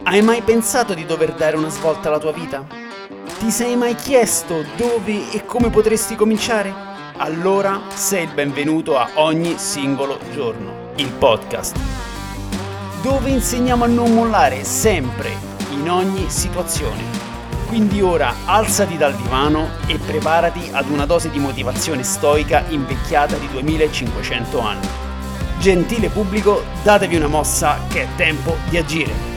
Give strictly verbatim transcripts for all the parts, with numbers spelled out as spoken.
Hai mai pensato di dover dare una svolta alla tua vita? Ti sei mai chiesto dove e come potresti cominciare? Allora sei il benvenuto a Ogni Singolo Giorno, il podcast, dove insegniamo a non mollare sempre, in ogni situazione. Quindi ora alzati dal divano e preparati ad una dose di motivazione stoica invecchiata di duemilacinquecento anni. Gentile pubblico, datevi una mossa che è tempo di agire.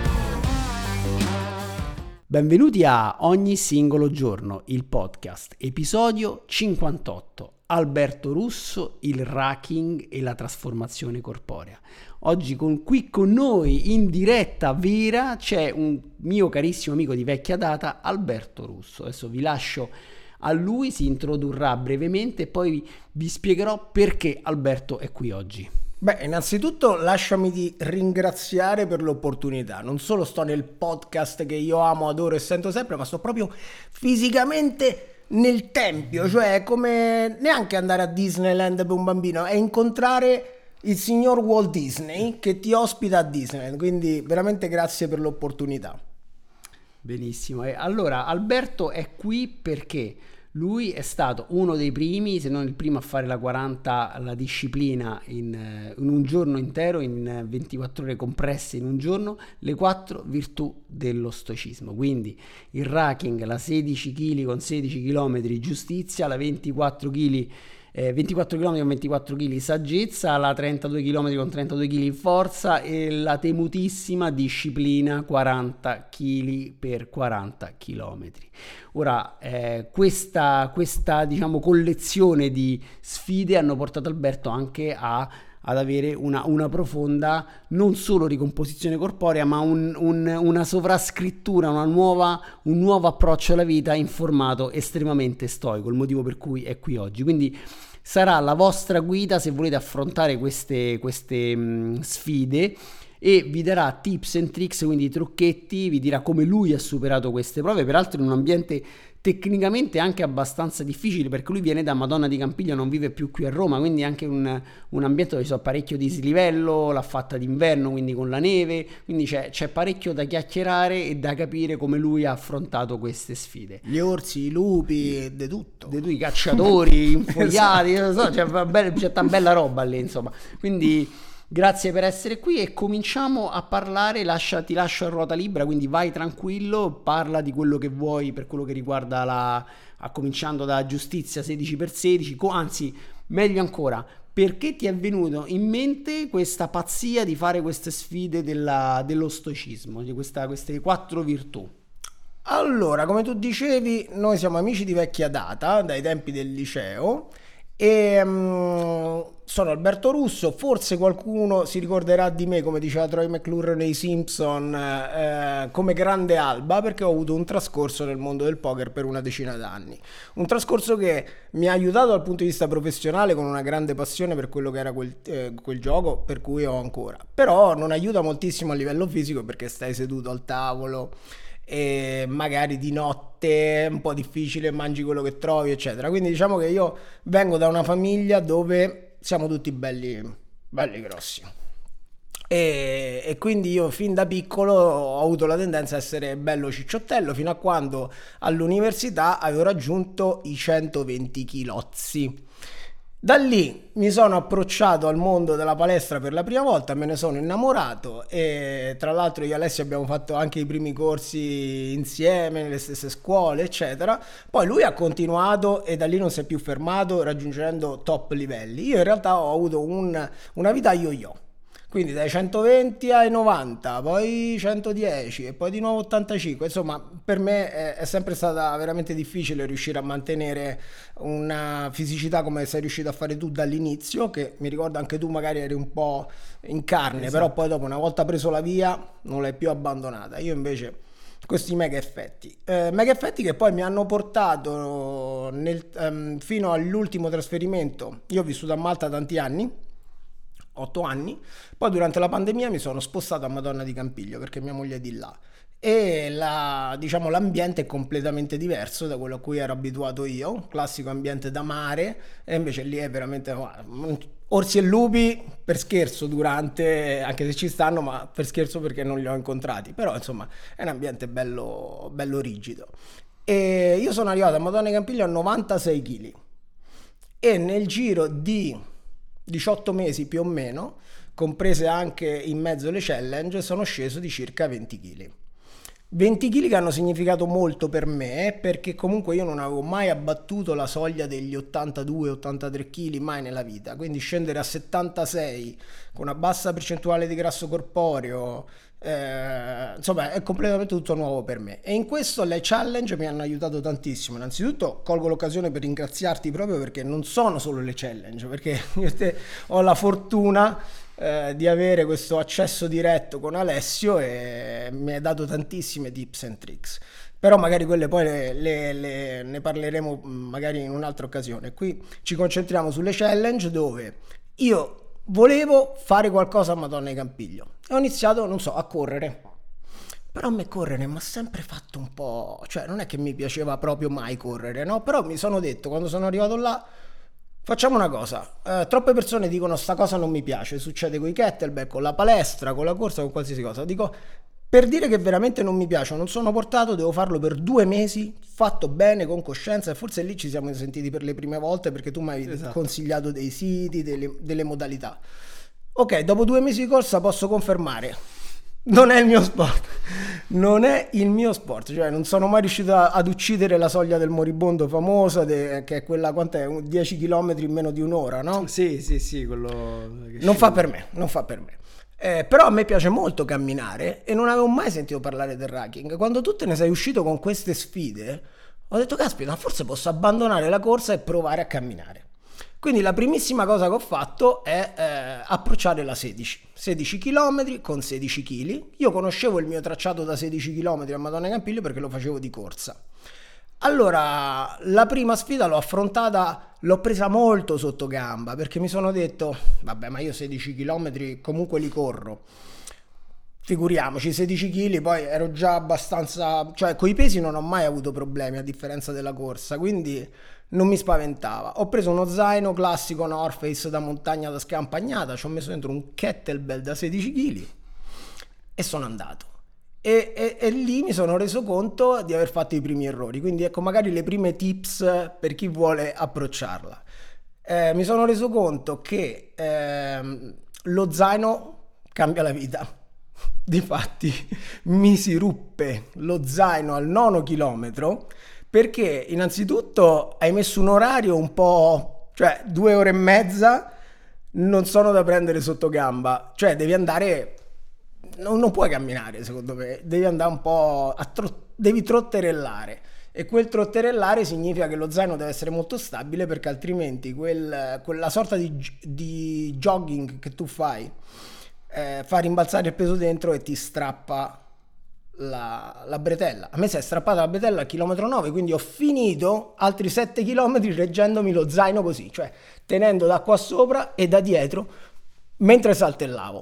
Benvenuti a Ogni Singolo Giorno, il podcast, episodio cinquantotto. Alberto Russo, il racking e la trasformazione corporea. Oggi con, qui con noi in diretta vera c'è un mio carissimo amico di vecchia data, Alberto Russo. Adesso vi lascio a lui, si introdurrà brevemente e poi vi spiegherò perché Alberto è qui oggi. Beh, innanzitutto lasciami di ringraziare per l'opportunità. Non solo sto nel podcast che io amo, adoro e sento sempre, ma sto proprio fisicamente nel tempio, cioè è come neanche andare a Disneyland per un bambino, è incontrare il signor Walt Disney che ti ospita a Disneyland, quindi veramente grazie per l'opportunità. Benissimo, e allora Alberto è qui perché lui è stato uno dei primi, se non il primo, a fare la quaranta, la disciplina in, in un giorno intero, in ventiquattro ore compresse in un giorno, le quattro virtù dello stoicismo. Quindi il racking, la sedici chili con sedici chilometri giustizia, la ventiquattro chili Eh, ventiquattro chilometri con ventiquattro chili saggezza, la trentadue chilometri con trentadue chili forza e la temutissima disciplina quaranta chili per quaranta chilometri. Ora eh, questa, questa diciamo collezione di sfide hanno portato Alberto anche a ad avere una, una profonda non solo ricomposizione corporea, ma un, un, una sovrascrittura, una nuova, un nuovo approccio alla vita in formato estremamente stoico, il motivo per cui è qui oggi. Quindi sarà la vostra guida se volete affrontare queste, queste mh, sfide, e vi darà tips and tricks, quindi trucchetti, vi dirà come lui ha superato queste prove, peraltro in un ambiente tecnicamente anche abbastanza difficile, perché lui viene da Madonna di Campiglio, non vive più qui a Roma, quindi anche un, un ambiente dove ci sono parecchio dislivello, l'ha fatta d'inverno, quindi con la neve, quindi c'è, c'è parecchio da chiacchierare e da capire come lui ha affrontato queste sfide. Gli orsi, i lupi, di tutto. Di tutti i cacciatori, infogliati, non so, c'è, c'è tanta bella roba lì, insomma. Quindi grazie per essere qui e cominciamo a parlare. Lascia, ti lascio a ruota libera, quindi vai tranquillo, parla di quello che vuoi per quello che riguarda la, a cominciando da giustizia sedici per sedici, anzi meglio ancora, perché ti è venuto in mente questa pazzia di fare queste sfide della, dello stoicismo, di questa, queste quattro virtù? Allora, come tu dicevi, noi siamo amici di vecchia data, dai tempi del liceo, e um, sono Alberto Russo. Forse qualcuno si ricorderà di me, come diceva Troy McClure nei Simpson, eh, come grande Alba, perché ho avuto un trascorso nel mondo del poker per una decina d'anni, un trascorso che mi ha aiutato dal punto di vista professionale, con una grande passione per quello che era quel, eh, quel gioco, per cui ho ancora, però non aiuta moltissimo a livello fisico, perché stai seduto al tavolo e magari di notte è un po' difficile, mangi quello che trovi eccetera, quindi diciamo che io vengo da una famiglia dove siamo tutti belli belli grossi e, e quindi io fin da piccolo ho avuto la tendenza a essere bello cicciottello, fino a quando all'università avevo raggiunto i centoventi chilozzi. Da lì mi sono approcciato al mondo della palestra per la prima volta, me ne sono innamorato, e tra l'altro io e Alessio abbiamo fatto anche i primi corsi insieme nelle stesse scuole eccetera. Poi lui ha continuato e da lì non si è più fermato, raggiungendo top livelli. Io in realtà ho avuto un, una vita yo-yo, quindi dai centoventi ai novanta, poi centodieci e poi di nuovo ottantacinque. Insomma, per me è, è sempre stata veramente difficile riuscire a mantenere una fisicità come sei riuscito a fare tu dall'inizio, che mi ricordo anche tu magari eri un po' in carne, esatto. Però poi dopo, una volta preso la via, non l'hai più abbandonata. Io invece questi mega effetti eh, mega effetti che poi mi hanno portato nel, um, fino all'ultimo trasferimento. Io ho vissuto a Malta tanti anni, otto anni, poi durante la pandemia mi sono spostato a Madonna di Campiglio perché mia moglie è di là, e la, diciamo, l'ambiente è completamente diverso da quello a cui ero abituato io, classico ambiente da mare, e invece lì è veramente orsi e lupi per scherzo durante, anche se ci stanno, ma per scherzo perché non li ho incontrati, però insomma è un ambiente bello, bello rigido. E io sono arrivato a Madonna di Campiglio a novantasei chili e nel giro di diciotto mesi più o meno, comprese anche in mezzo le challenge, sono sceso di circa venti chili. venti chili che hanno significato molto per me, perché comunque io non avevo mai abbattuto la soglia degli ottantadue ottantatré chili mai nella vita, quindi scendere a settantasei con una bassa percentuale di grasso corporeo, eh, insomma è completamente tutto nuovo per me, e in questo le challenge mi hanno aiutato tantissimo. Innanzitutto colgo l'occasione per ringraziarti proprio perché non sono solo le challenge, perché io te ho la fortuna Eh, di avere questo accesso diretto con Alessio e mi ha dato tantissime tips and tricks, però magari quelle poi le, le, le, ne parleremo magari in un'altra occasione. Qui ci concentriamo sulle challenge, dove io volevo fare qualcosa a Madonna di Campiglio e ho iniziato, non so, a correre. Però a me correre mi ha sempre fatto un po', cioè non è che mi piaceva proprio mai correre, no? Però mi sono detto, quando sono arrivato là, facciamo una cosa, eh, troppe persone dicono sta cosa non mi piace, succede con i kettlebell, con la palestra, con la corsa, con qualsiasi cosa. Dico, per dire che veramente non mi piace, non sono portato, devo farlo per due mesi, fatto bene, con coscienza, e forse lì ci siamo sentiti per le prime volte perché tu mi hai esatto. consigliato dei siti, delle, delle modalità. Ok, dopo due mesi di corsa posso confermare, non è il mio sport, non è il mio sport, cioè non sono mai riuscito a, ad uccidere la soglia del moribondo famosa, de, che è quella, quant'è, dieci chilometri in meno di un'ora, no? Sì, sì, sì, quello che non fa per me, non fa per me. Eh, però a me piace molto camminare e non avevo mai sentito parlare del racking. Quando tu te ne sei uscito con queste sfide, ho detto, caspita, forse posso abbandonare la corsa e provare a camminare. Quindi la primissima cosa che ho fatto è eh, approcciare la sedici sedici chilometri con sedici chili. Io conoscevo il mio tracciato da sedici chilometri a Madonna di Campiglio perché lo facevo di corsa. Allora la prima sfida l'ho affrontata, l'ho presa molto sotto gamba, perché mi sono detto vabbè, ma io sedici chilometri comunque li corro, figuriamoci sedici chili, poi ero già abbastanza, cioè coi pesi non ho mai avuto problemi a differenza della corsa, quindi non mi spaventava. Ho preso uno zaino classico North Face da montagna da scampagnata, ci ho messo dentro un kettlebell da sedici chili e sono andato. E, e, e lì mi sono reso conto di aver fatto i primi errori, quindi ecco magari le prime tips per chi vuole approcciarla. Eh, mi sono reso conto che eh, lo zaino cambia la vita. Difatti mi si ruppe lo zaino al nono chilometro, perché innanzitutto hai messo un orario un po', cioè due ore e mezza non sono da prendere sotto gamba, cioè devi andare, non, non puoi camminare secondo me, devi andare un po' a tro- devi trotterellare, e quel trotterellare significa che lo zaino deve essere molto stabile, perché altrimenti quel, quella sorta di, di jogging che tu fai eh, fa rimbalzare il peso dentro e ti strappa La, la bretella. A me si è strappata la bretella al chilometro nove, quindi ho finito altri sette chilometri reggendomi lo zaino così, cioè tenendo da qua sopra e da dietro mentre saltellavo.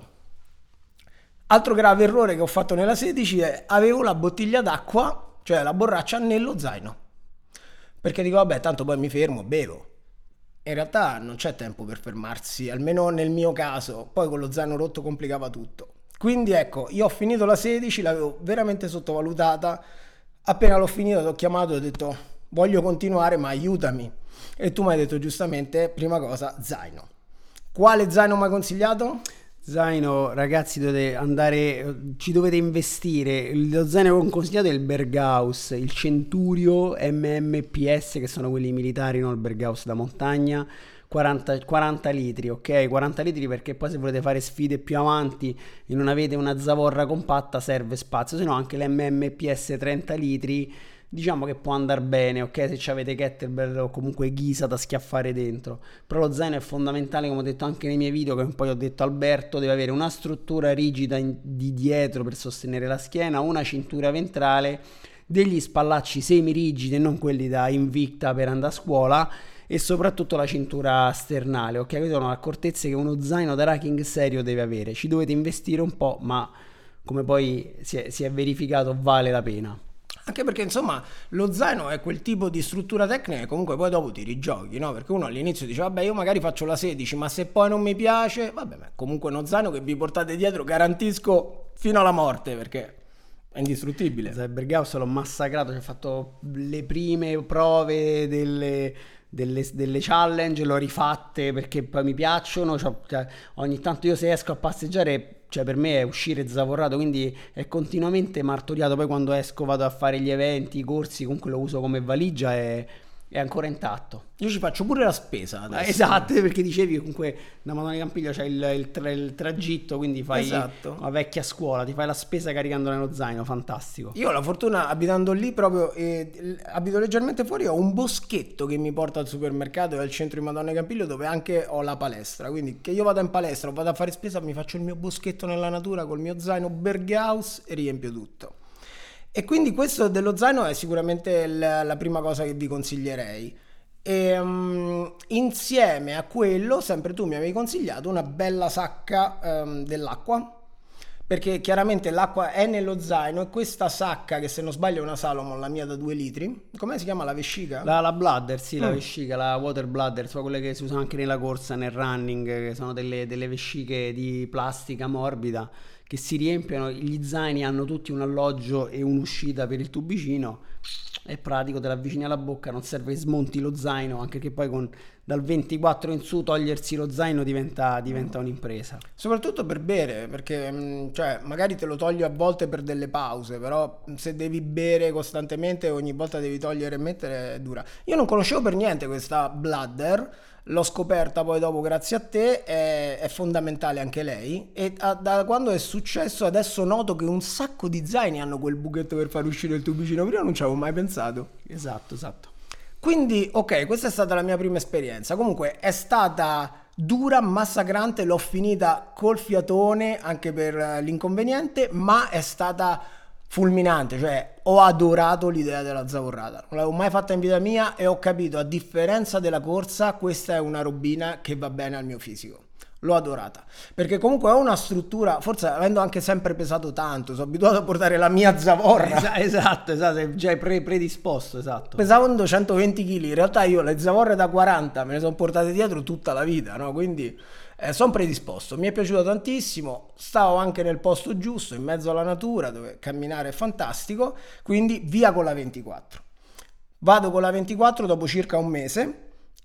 Altro grave errore che ho fatto nella sedici è avevo la bottiglia d'acqua, cioè la borraccia, nello zaino, perché dico vabbè, tanto poi mi fermo, bevo. In realtà non c'è tempo per fermarsi, almeno nel mio caso, poi con lo zaino rotto complicava tutto. Quindi ecco, io ho finito la sedici, l'avevo veramente sottovalutata, appena l'ho finita ti ho chiamato e ho detto voglio continuare ma aiutami, e tu mi hai detto giustamente, prima cosa, zaino. Quale zaino mi hai consigliato? Zaino, ragazzi, dovete andare, ci dovete investire. Lo zaino che ho consigliato è il Berghaus, il Centurio M M P S, che sono quelli militari, no? Il Berghaus da montagna. quaranta, quaranta litri, ok? quaranta litri, perché poi se volete fare sfide più avanti e non avete una zavorra compatta serve spazio, se no anche l'M M P S trenta litri diciamo che può andare bene, ok? Se avete kettlebell o comunque ghisa da schiaffare dentro. Però lo zaino è fondamentale, come ho detto anche nei miei video, che poi ho detto Alberto, deve avere una struttura rigida in, di dietro per sostenere la schiena, una cintura ventrale, degli spallacci semi rigidi e non quelli da Invicta per andare a scuola, e soprattutto la cintura sternale, ok? Queste sono accortezze che uno zaino da racking serio deve avere. Ci dovete investire un po', ma come poi si è, si è verificato vale la pena. Anche perché insomma lo zaino è quel tipo di struttura tecnica che comunque poi dopo ti rigiochi, no? Perché uno all'inizio dice vabbè io magari faccio la sedici, ma se poi non mi piace, vabbè, ma comunque uno zaino che vi portate dietro garantisco fino alla morte, perché è indistruttibile. Cybergauss l'ho massacrato, ci ho fatto le prime prove delle, delle, delle challenge, l'ho rifatte perché poi mi piacciono, cioè, ogni tanto io se esco a passeggiare, cioè per me è uscire zavorrato, quindi è continuamente martoriato, poi quando esco vado a fare gli eventi, i corsi, comunque lo uso come valigia e è ancora intatto. Io ci faccio pure la spesa adesso. Esatto, perché dicevi comunque da Madonna di Campiglio c'è il, il, tra, il tragitto, quindi fai esatto. una vecchia scuola, ti fai la spesa caricando nello zaino, fantastico. Io ho la fortuna, abitando lì proprio, eh, abito leggermente fuori, ho un boschetto che mi porta al supermercato e al centro di Madonna di Campiglio, dove anche ho la palestra, quindi che io vado in palestra o vado a fare spesa, mi faccio il mio boschetto nella natura col mio zaino Berghaus e riempio tutto. E quindi questo dello zaino è sicuramente la, la prima cosa che vi consiglierei. E, um, insieme a quello, sempre tu mi avevi consigliato una bella sacca um, dell'acqua, perché chiaramente l'acqua è nello zaino e questa sacca, che se non sbaglio è una Salomon, la mia da due litri, come si chiama, la vescica? La, la bladder, sì, la Mm. vescica, la water bladder, sono quelle che si usano anche nella corsa, nel running, che sono delle, delle vesciche di plastica morbida che si riempiono, gli zaini hanno tutti un alloggio e un'uscita per il tubicino, è pratico, te l'avvicini alla bocca, non serve che smonti lo zaino, anche che poi con, dal ventiquattro in su togliersi lo zaino diventa, diventa un'impresa. Soprattutto per bere, perché mh, cioè, magari te lo togli a volte per delle pause, però se devi bere costantemente ogni volta devi togliere e mettere è dura. Io non conoscevo per niente questa bladder, l'ho scoperta poi dopo grazie a te, è, è fondamentale anche lei e a, da quando è successo adesso noto che un sacco di zaini hanno quel buchetto per far uscire il tubicino, prima non ci avevo mai pensato. Esatto, esatto. Quindi, ok, questa è stata la mia prima esperienza. Comunque è stata dura, massacrante, l'ho finita col fiatone anche per l'inconveniente, ma è stata fulminante, cioè ho adorato l'idea della zavorrata. Non l'avevo mai fatta in vita mia e ho capito, a differenza della corsa, questa è una robina che va bene al mio fisico. L'ho adorata, perché comunque ho una struttura, forse avendo anche sempre pesato tanto, sono abituato a portare la mia zavorra. Es- esatto, esatto, sei già pre- predisposto, esatto. Pesavano centoventi chili, in realtà io le zavorre da quaranta me ne sono portate dietro tutta la vita, no? Quindi eh, sono predisposto, mi è piaciuto tantissimo, stavo anche nel posto giusto, in mezzo alla natura, dove camminare è fantastico, quindi via con la ventiquattro. Vado con la ventiquattro dopo circa un mese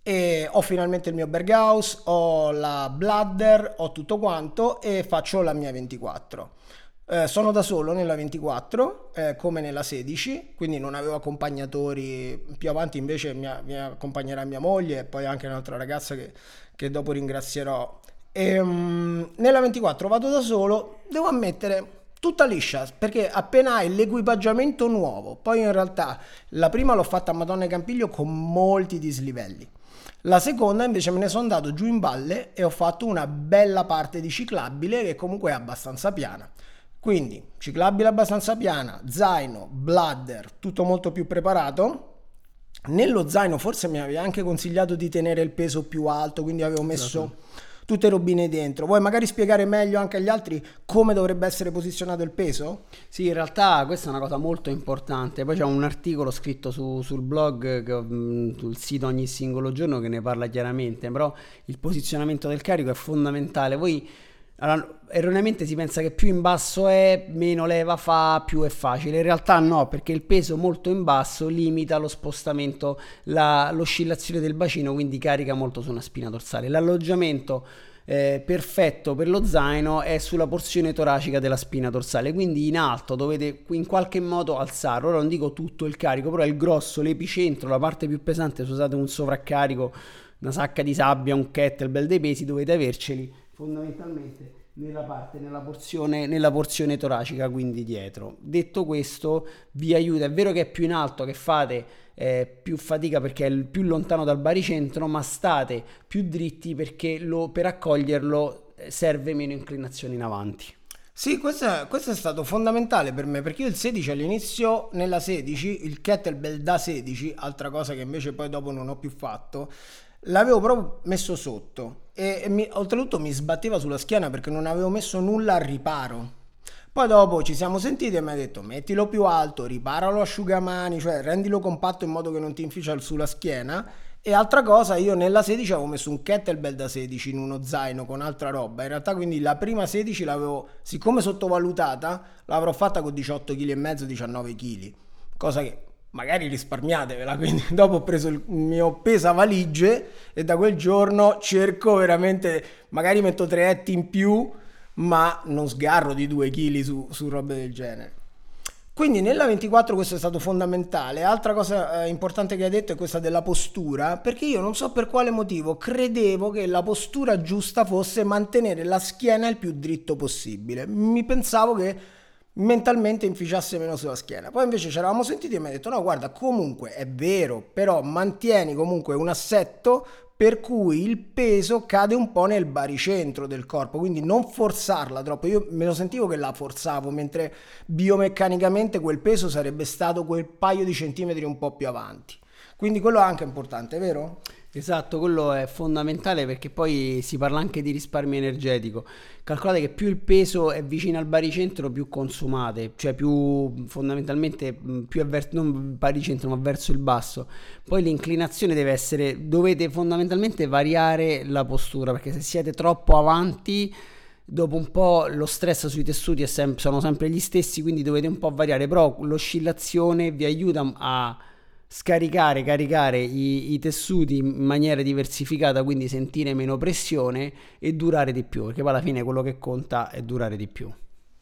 e ho finalmente il mio Berghaus, ho la bladder, ho tutto quanto e faccio la mia ventiquattro. Eh, sono da solo nella ventiquattro, eh, come nella sedici, quindi non avevo accompagnatori. Più avanti invece mi, mi accompagnerà mia moglie e poi anche un'altra ragazza che, che dopo ringrazierò. E, um, nella ventiquattro vado da solo, devo ammettere tutta liscia, perché appena hai l'equipaggiamento nuovo, poi in realtà la prima l'ho fatta a Madonna di Campiglio con molti dislivelli. La seconda invece me ne sono andato giù in valle e ho fatto una bella parte di ciclabile che comunque è abbastanza piana. Quindi ciclabile abbastanza piana, zaino, bladder, tutto molto più preparato. Nello zaino forse mi avevi anche consigliato di tenere il peso più alto, quindi avevo messo tutte robine dentro. Vuoi magari spiegare meglio anche agli altri come dovrebbe essere posizionato il peso? Sì, in realtà questa è una cosa molto importante. Poi c'è un articolo scritto su, sul blog, che, mh, sul sito Ogni Singolo Giorno, che ne parla chiaramente, però il posizionamento del carico è fondamentale. Voi allora, erroneamente si pensa che più in basso è, meno leva fa, più è facile. In realtà no, perché il peso molto in basso limita lo spostamento, la, l'oscillazione del bacino, quindi carica molto su una spina dorsale. L'alloggiamento eh, perfetto per lo zaino è sulla porzione toracica della spina dorsale, quindi in alto dovete in qualche modo alzare. Ora non dico tutto il carico, però il grosso, l'epicentro, la parte più pesante, se usate un sovraccarico, una sacca di sabbia, un kettlebell, dei pesi, dovete averceli fondamentalmente nella parte, nella porzione, nella porzione toracica, quindi dietro. Detto questo, vi aiuta. È vero che è più in alto, che fate eh, più fatica perché è più lontano dal baricentro, ma state più dritti perché lo, per accoglierlo serve meno inclinazione in avanti. Sì, questo è, questo è stato fondamentale per me, perché io il sedici all'inizio, nella sedici, il kettlebell da sedici, altra cosa che invece poi dopo non ho più fatto, l'avevo proprio messo sotto e, e mi, oltretutto mi sbatteva sulla schiena perché non avevo messo nulla al riparo. Poi dopo ci siamo sentiti e mi ha detto mettilo più alto, riparalo asciugamani, cioè rendilo compatto in modo che non ti inficia sulla schiena. E altra cosa, io nella sedici avevo messo un kettlebell da sedici in uno zaino con altra roba. In realtà quindi la prima sedici l'avevo, siccome sottovalutata, l'avrò fatta con diciotto virgola cinque chili, diciannove chili. Cosa che magari risparmiatevela. Quindi dopo ho preso il mio pesavaligie e da quel giorno cerco veramente, magari metto tre etti in più, ma non sgarro di due chili su, su robe del genere. Quindi nella ventiquattro questo è stato fondamentale. Altra cosa eh, importante che hai detto è questa della postura, perché io non so per quale motivo credevo che la postura giusta fosse mantenere la schiena il più dritto possibile. Mi pensavo che mentalmente inficiasse meno sulla schiena. Poi invece ci eravamo sentiti e mi ha detto no, guarda, comunque è vero, però mantieni comunque un assetto per cui il peso cade un po' nel baricentro del corpo, quindi non forzarla troppo. Io me lo sentivo che la forzavo, mentre biomeccanicamente quel peso sarebbe stato quel paio di centimetri un po' più avanti. Quindi quello è anche importante, vero? Esatto, quello è fondamentale perché poi si parla anche di risparmio energetico. Calcolate che più il peso è vicino al baricentro, più consumate, cioè più fondamentalmente più è ver- non baricentro ma verso il basso. Poi l'inclinazione deve essere, dovete fondamentalmente variare la postura, perché se siete troppo avanti dopo un po' lo stress sui tessuti è sem- sono sempre gli stessi, quindi dovete un po' variare, però l'oscillazione vi aiuta a scaricare, caricare i, i tessuti in maniera diversificata, quindi sentire meno pressione e durare di più, perché poi alla fine quello che conta è durare di più.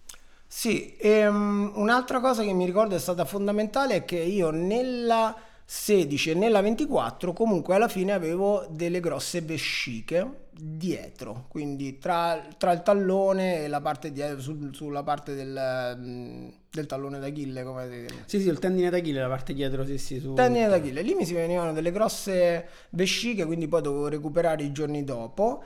Sì, e, um, un'altra cosa che mi ricordo è stata fondamentale è che io nella sedici e nella ventiquattro comunque alla fine avevo delle grosse vesciche dietro, quindi tra, tra il tallone e la parte dietro, su, sulla parte del, del tallone d'Achille, come dire. Sì, sì, il tendine d'Achille, la parte dietro, sì, sì, su... Tendine d'Achille, lì mi si venivano delle grosse vesciche, quindi poi dovevo recuperare i giorni dopo.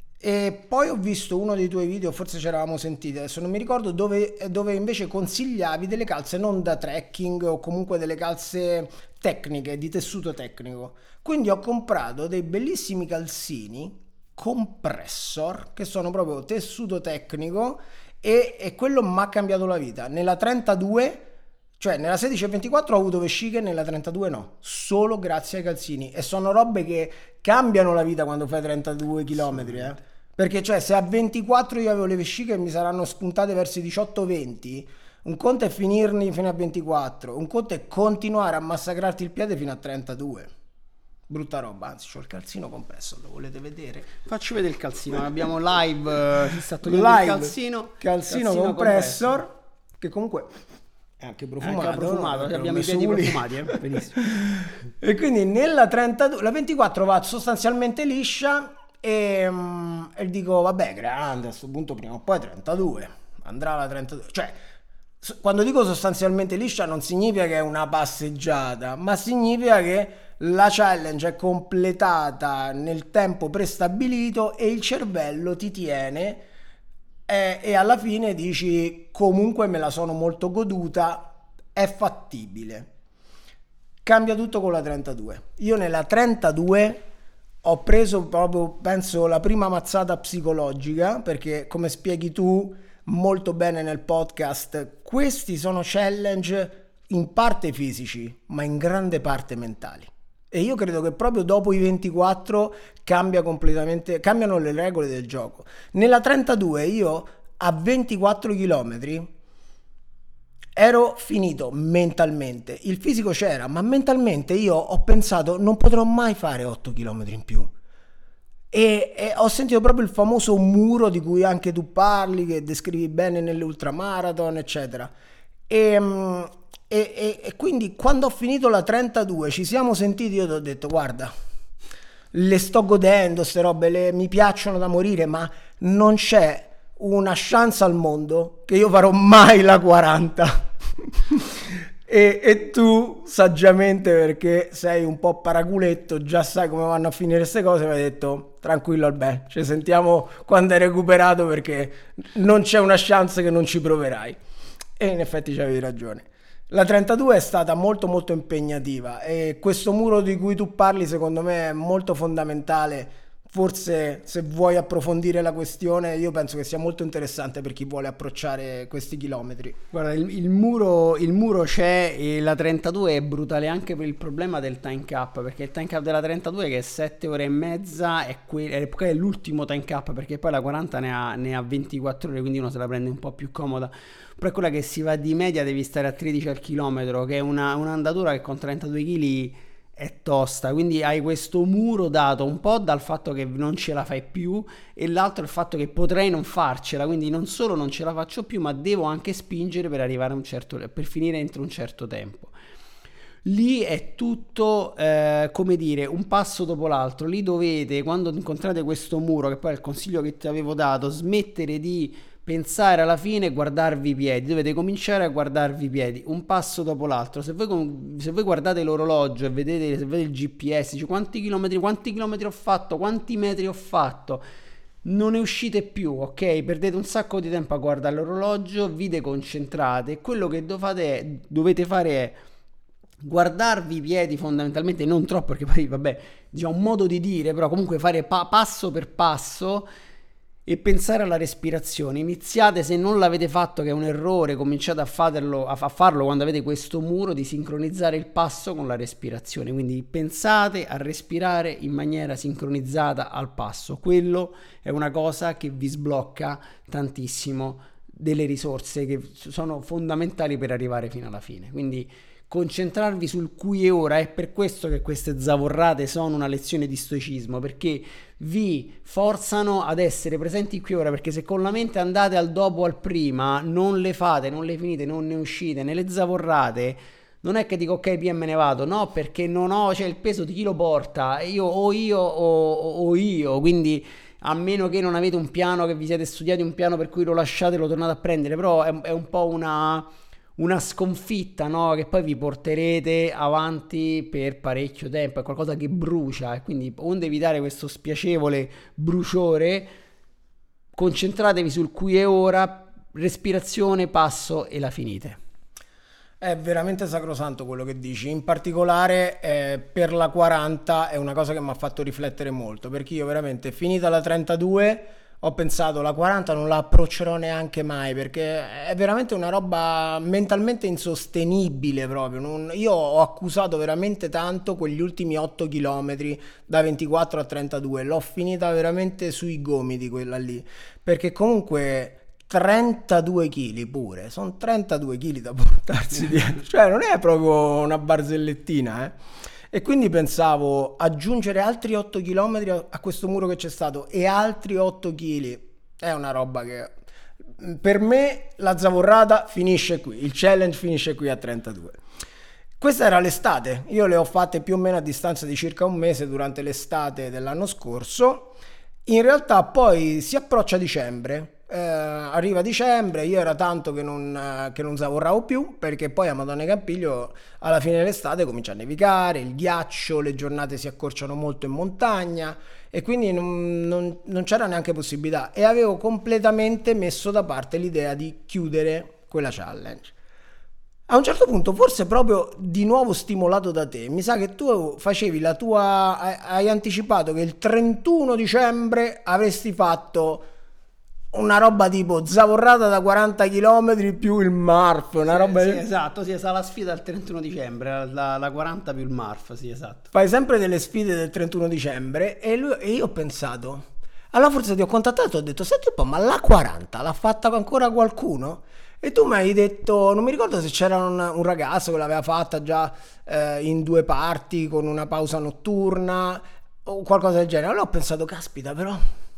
E poi ho visto uno dei tuoi video, forse ci eravamo sentiti, adesso non mi ricordo, dove, dove invece consigliavi delle calze non da trekking o comunque delle calze tecniche, di tessuto tecnico. Quindi ho comprato dei bellissimi calzini compressor che sono proprio tessuto tecnico e, e quello mi ha cambiato la vita. Nella trentadue, cioè nella sedici e ventiquattro ho avuto vesciche, nella trentadue no, solo grazie ai calzini, e sono robe che cambiano la vita quando fai trentadue chilometri, eh. Perché cioè se a ventiquattro io avevo le vesciche e mi saranno spuntate verso i diciotto venti, un conto è finirne fino a ventiquattro, un conto è continuare a massacrarti il piede fino a trentadue. Brutta roba, anzi c'ho il calzino compresso, lo volete vedere? Facci vedere il calzino, abbiamo live, si sta togliendo Live, il calzino. calzino, calzino compressor, compressor, che comunque è anche profumato, anche profumato, no? Abbiamo i piedi profumati, eh? Benissimo. E quindi nella trentadue, la ventiquattro va sostanzialmente liscia e, um, e dico vabbè, grande, a questo punto prima o poi trentadue, andrà la trentadue, cioè quando dico sostanzialmente liscia non significa che è una passeggiata, ma significa che la challenge è completata nel tempo prestabilito e il cervello ti tiene e, e alla fine dici comunque me la sono molto goduta, è fattibile. Cambia tutto con la trentadue. Io nella trentadue ho preso proprio, penso, la prima mazzata psicologica, perché come spieghi tu molto bene nel podcast, questi sono challenge in parte fisici, ma in grande parte mentali. E io credo che proprio dopo i ventiquattro cambia completamente, cambiano le regole del gioco. Nella trentadue io a ventiquattro chilometri ero finito mentalmente, il fisico c'era, ma mentalmente io ho pensato non potrò mai fare otto chilometri in più. E, e ho sentito proprio il famoso muro di cui anche tu parli, che descrivi bene nelle ultramarathon, eccetera. E, e, e, e quindi quando ho finito la trentadue ci siamo sentiti, io ti ho detto guarda, le sto godendo, ste robe, le, mi piacciono da morire, ma non c'è una chance al mondo che io farò mai la quaranta. e, e tu saggiamente, perché sei un po' paraculetto, già sai come vanno a finire queste cose, mi hai detto tranquillo Albè, ci sentiamo quando hai recuperato perché non c'è una chance che non ci proverai. E in effetti c'avevi ragione. La trentadue è stata molto molto impegnativa e questo muro di cui tu parli secondo me è molto fondamentale forse se vuoi approfondire la questione, io penso che sia molto interessante per chi vuole approcciare questi chilometri. Guarda, il, il muro il muro c'è, e la trentadue è brutale anche per il problema del time cap, perché il time cap della trentadue, che è sette ore e mezza, è, que- è, è l'ultimo time cap, perché poi la quaranta ne ha, ne ha ventiquattro ore, quindi uno se la prende un po' più comoda. Però è quella che si va di media, devi stare a tredici al chilometro, che è una, un'andatura che con trentadue chili è tosta, quindi hai questo muro dato un po' dal fatto che non ce la fai più, e l'altro il fatto che potrei non farcela, quindi non solo non ce la faccio più, ma devo anche spingere per arrivare a un certo, per finire entro un certo tempo. Lì è tutto, eh, come dire, un passo dopo l'altro. Lì dovete, quando incontrate questo muro, che poi è il consiglio che ti avevo dato, smettere di pensare alla fine, guardarvi i piedi. Dovete cominciare a guardarvi i piedi un passo dopo l'altro. Se voi, se voi guardate l'orologio e vedete, se vedete il G P S, dice quanti chilometri, quanti chilometri ho fatto, quanti metri ho fatto, non ne uscite più, ok? Perdete un sacco di tempo a guardare l'orologio, vi deconcentrate. Quello che dovete, è, dovete fare è guardarvi i piedi fondamentalmente, non troppo, perché poi vabbè, diciamo un modo di dire, però comunque fare pa- passo per passo, e pensare alla respirazione. Iniziate, se non l'avete fatto, che è un errore, cominciate a farlo, a farlo quando avete questo muro, di sincronizzare il passo con la respirazione. Quindi pensate a respirare in maniera sincronizzata al passo. Quello è una cosa che vi sblocca tantissimo delle risorse che sono fondamentali per arrivare fino alla fine. Quindi concentrarvi sul qui e ora. È per questo che queste zavorrate sono una lezione di stoicismo, perché vi forzano ad essere presenti qui e ora, perché se con la mente andate al dopo o al prima, non le fate, non le finite, non ne uscite. Nelle zavorrate non è che dico ok, P M me ne vado, no, perché non ho, cioè il peso di chi lo porta, io o io o, o io, quindi a meno che non avete un piano, che vi siete studiati un piano per cui lo lasciate e lo tornate a prendere, però è, è un po' una una sconfitta, no? Che poi vi porterete avanti per parecchio tempo, è qualcosa che brucia, e quindi onde evitare questo spiacevole bruciore, concentratevi sul qui e ora, respirazione, passo, e la finite. È veramente sacrosanto quello che dici, in particolare eh, per la quaranta è una cosa che mi ha fatto riflettere molto, perché io veramente, finita la trentadue, ho pensato la quaranta non la approccerò neanche mai, perché è veramente una roba mentalmente insostenibile proprio. Non, io ho accusato veramente tanto quegli ultimi otto chilometri da ventiquattro a trentadue, l'ho finita veramente sui gomiti quella lì, perché comunque trentadue chili pure, sono trentadue chili da portarsi dietro, cioè non è proprio una barzellettina, eh. E quindi pensavo, aggiungere altri otto chilometri a questo muro che c'è stato e altri otto chili è una roba che per me la zavorrata finisce qui, il challenge finisce qui a trentadue. Questa era l'estate, io le ho fatte più o meno a distanza di circa un mese durante l'estate dell'anno scorso. In realtà poi si approccia dicembre. Eh, arriva dicembre, io era tanto che non, eh, che non zavorravo più, perché poi a Madonna Campiglio alla fine dell'estate comincia a nevicare, il ghiaccio, le giornate si accorciano molto in montagna, e quindi non, non, non c'era neanche possibilità, e avevo completamente messo da parte l'idea di chiudere quella challenge. A un certo punto, forse proprio di nuovo stimolato da te, mi sa che tu facevi la tua, hai anticipato che il trentuno dicembre avresti fatto una roba tipo zavorrata da quaranta chilometri più il M A R F, una sì, roba sì, di... esatto, sì, sarà la sfida del trentuno dicembre, la, la quaranta più il M A R F, sì, esatto. Fai sempre delle sfide del trentuno dicembre, e, lui, e io ho pensato, allora forse ti ho contattato e ho detto, senti un po', ma la quaranta l'ha fatta ancora qualcuno? E tu mi hai detto, non mi ricordo se c'era un, un ragazzo che l'aveva fatta già eh, in due parti con una pausa notturna o qualcosa del genere. Allora ho pensato, caspita, però...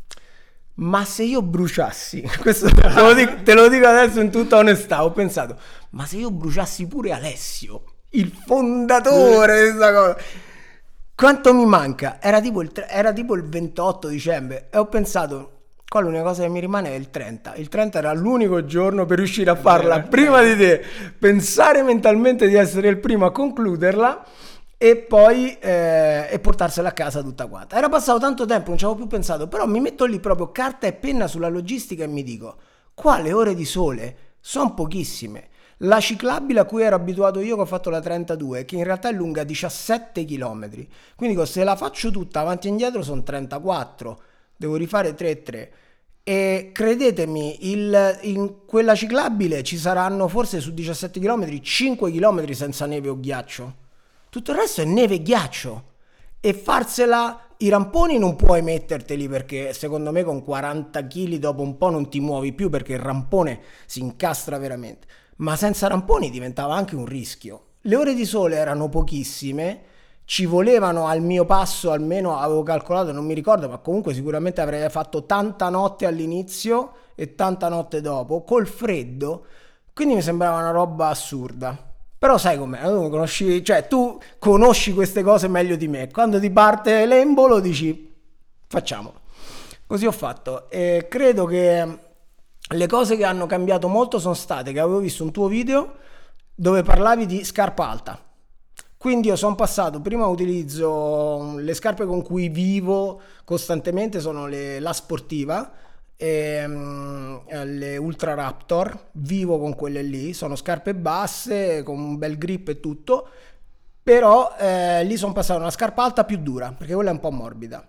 ma se io bruciassi, questo te lo, dico, te lo dico adesso in tutta onestà, ho pensato, ma se io bruciassi pure Alessio, il fondatore di questa cosa, quanto mi manca? Era tipo il, era tipo il ventotto dicembre, e ho pensato, qua l'unica cosa che mi rimane è il trenta. Il trenta era l'unico giorno per riuscire a farla prima di te, pensare mentalmente di essere il primo a concluderla, e poi eh, e portarsela a casa tutta quanta. Era passato tanto tempo, non ci avevo più pensato, però mi metto lì proprio carta e penna sulla logistica e mi dico, qua le ore di sole sono pochissime, La ciclabile a cui ero abituato io, che ho fatto la trentadue, che in realtà è lunga diciassette chilometri, quindi se la faccio tutta avanti e indietro sono trentaquattro, devo rifare tre e tre. E credetemi, il, in quella ciclabile ci saranno forse su diciassette chilometri cinque chilometri senza neve o ghiaccio, tutto il resto è neve e ghiaccio. E farsela, i ramponi non puoi metterteli, perché secondo me con quaranta chili dopo un po' non ti muovi più, perché il rampone si incastra veramente. Ma senza ramponi diventava anche un rischio. Le ore di sole erano pochissime, ci volevano al mio passo, almeno avevo calcolato, non mi ricordo, ma comunque sicuramente avrei fatto tanta notte all'inizio e tanta notte dopo, col freddo, quindi mi sembrava una roba assurda. Però sai com'è, tu conosci, cioè tu conosci queste cose meglio di me, quando ti parte l'embolo dici facciamolo. Così ho fatto, e credo che le cose che hanno cambiato molto sono state che avevo visto un tuo video dove parlavi di scarpa alta. Quindi io sono passato, prima utilizzo le scarpe con cui vivo costantemente, sono le, la sportiva, e, um, le Ultra Raptor, vivo con quelle lì, sono scarpe basse con un bel grip e tutto, però eh, lì sono passato a una scarpa alta più dura, perché quella è un po' morbida.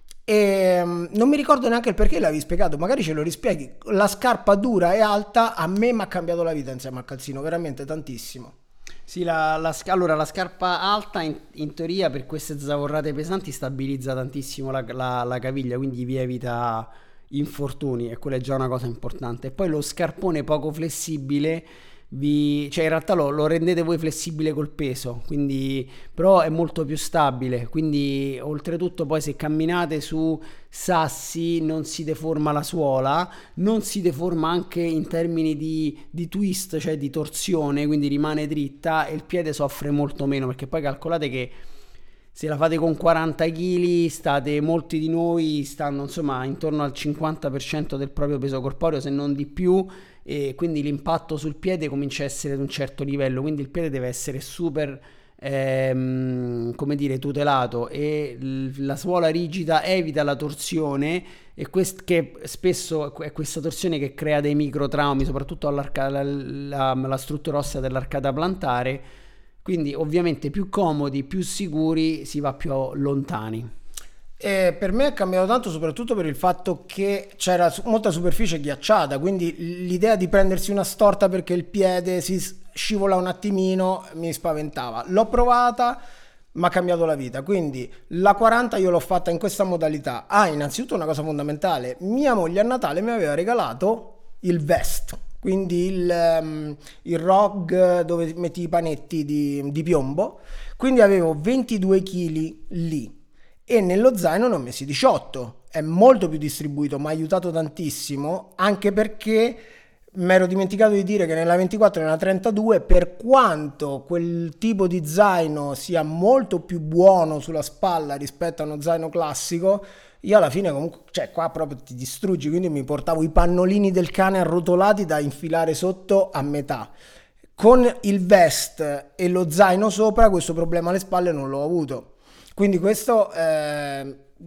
E non mi ricordo neanche il perché l'avevi spiegato, magari ce lo rispieghi. La scarpa dura e alta a me mi ha cambiato la vita insieme al calzino, veramente tantissimo. Sì, la, la, allora la scarpa alta in, in teoria per queste zavorrate pesanti stabilizza tantissimo la, la, la caviglia, quindi vi evita infortuni, e quella è già una cosa importante. E poi lo scarpone poco flessibile vi, cioè in realtà lo, lo rendete voi flessibile col peso, quindi però è molto più stabile, quindi oltretutto poi se camminate su sassi non si deforma la suola, non si deforma anche in termini di, di twist, cioè di torsione, quindi rimane dritta e il piede soffre molto meno, perché poi calcolate che se la fate con quaranta chili state, molti di noi stanno insomma intorno al cinquanta per cento del proprio peso corporeo, se non di più, e quindi l'impatto sul piede comincia a essere di un certo livello, quindi il piede deve essere super ehm, come dire tutelato, e l- la suola rigida evita la torsione, e quest- che spesso è questa torsione che crea dei microtraumi, soprattutto all'arcata, la, la, la struttura ossea dell'arcata plantare. Quindi ovviamente più comodi, più sicuri, si va più lontani. E per me è cambiato tanto soprattutto per il fatto che c'era molta superficie ghiacciata, quindi l'idea di prendersi una storta perché il piede si scivola un attimino mi spaventava. L'ho provata, mi ha cambiato la vita, quindi la quaranta io l'ho fatta in questa modalità. Ah, innanzitutto una cosa fondamentale, mia moglie a Natale mi aveva regalato il vest, quindi il, um, il rog dove metti i panetti di, di piombo, quindi avevo ventidue chili lì e nello zaino ne ho messi diciotto, è molto più distribuito, mi ha aiutato tantissimo, anche perché mi ero dimenticato di dire che nella ventiquattro e nella trentadue, per quanto quel tipo di zaino sia molto più buono sulla spalla rispetto a uno zaino classico, io alla fine comunque, cioè qua proprio ti distruggi, quindi mi portavo i pannolini del cane arrotolati da infilare sotto a metà. Con il vest e lo zaino sopra questo problema alle spalle non l'ho avuto, quindi questo è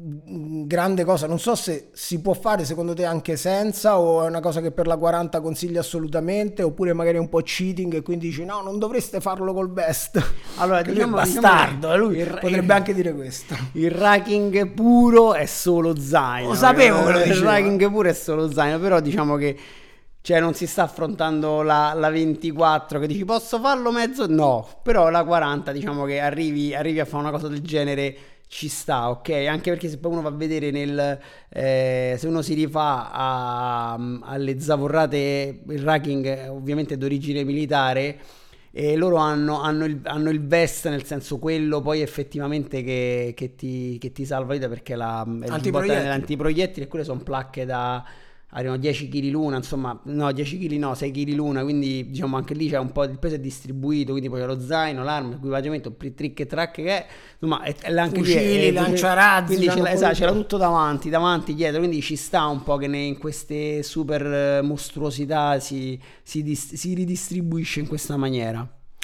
grande cosa. Non so se si può fare secondo te anche senza, o è una cosa che per la quaranta consigli assolutamente, oppure magari è un po' cheating e quindi dici no, non dovreste farlo col vest. Allora diciamo, lui è bastardo, diciamo, lui il, potrebbe il, anche dire questo. Il racking puro è solo zaino, lo sapevo che lo il racking puro è solo zaino, però diciamo che cioè non si sta affrontando la, la ventiquattro che dici posso farlo mezzo, no, però la quaranta diciamo che arrivi, arrivi a fare una cosa del genere ci sta, ok? Anche perché se poi uno va a vedere nel eh, se uno si rifà a, alle zavorrate, il racking ovviamente è d'origine militare, e loro hanno, hanno, il, hanno il vest, nel senso quello poi effettivamente che, che, ti, che ti salva la vita, perché la, antiproiettili. l'antiproiettili, e quelle sono placche da arrivano dieci chili l'una, insomma no dieci chili no, sei chili l'una, quindi diciamo anche lì c'è un po', il peso è distribuito, quindi poi c'è lo zaino, l'arma, l'equipaggiamento, trick e track che è, insomma è, è anche fucili, lì, lanciarazzi, quindi ce l'ha, esatto, c'era tutto davanti, davanti, dietro, quindi ci sta un po' che ne, in queste super mostruosità si, si, dis, si ridistribuisce in questa maniera.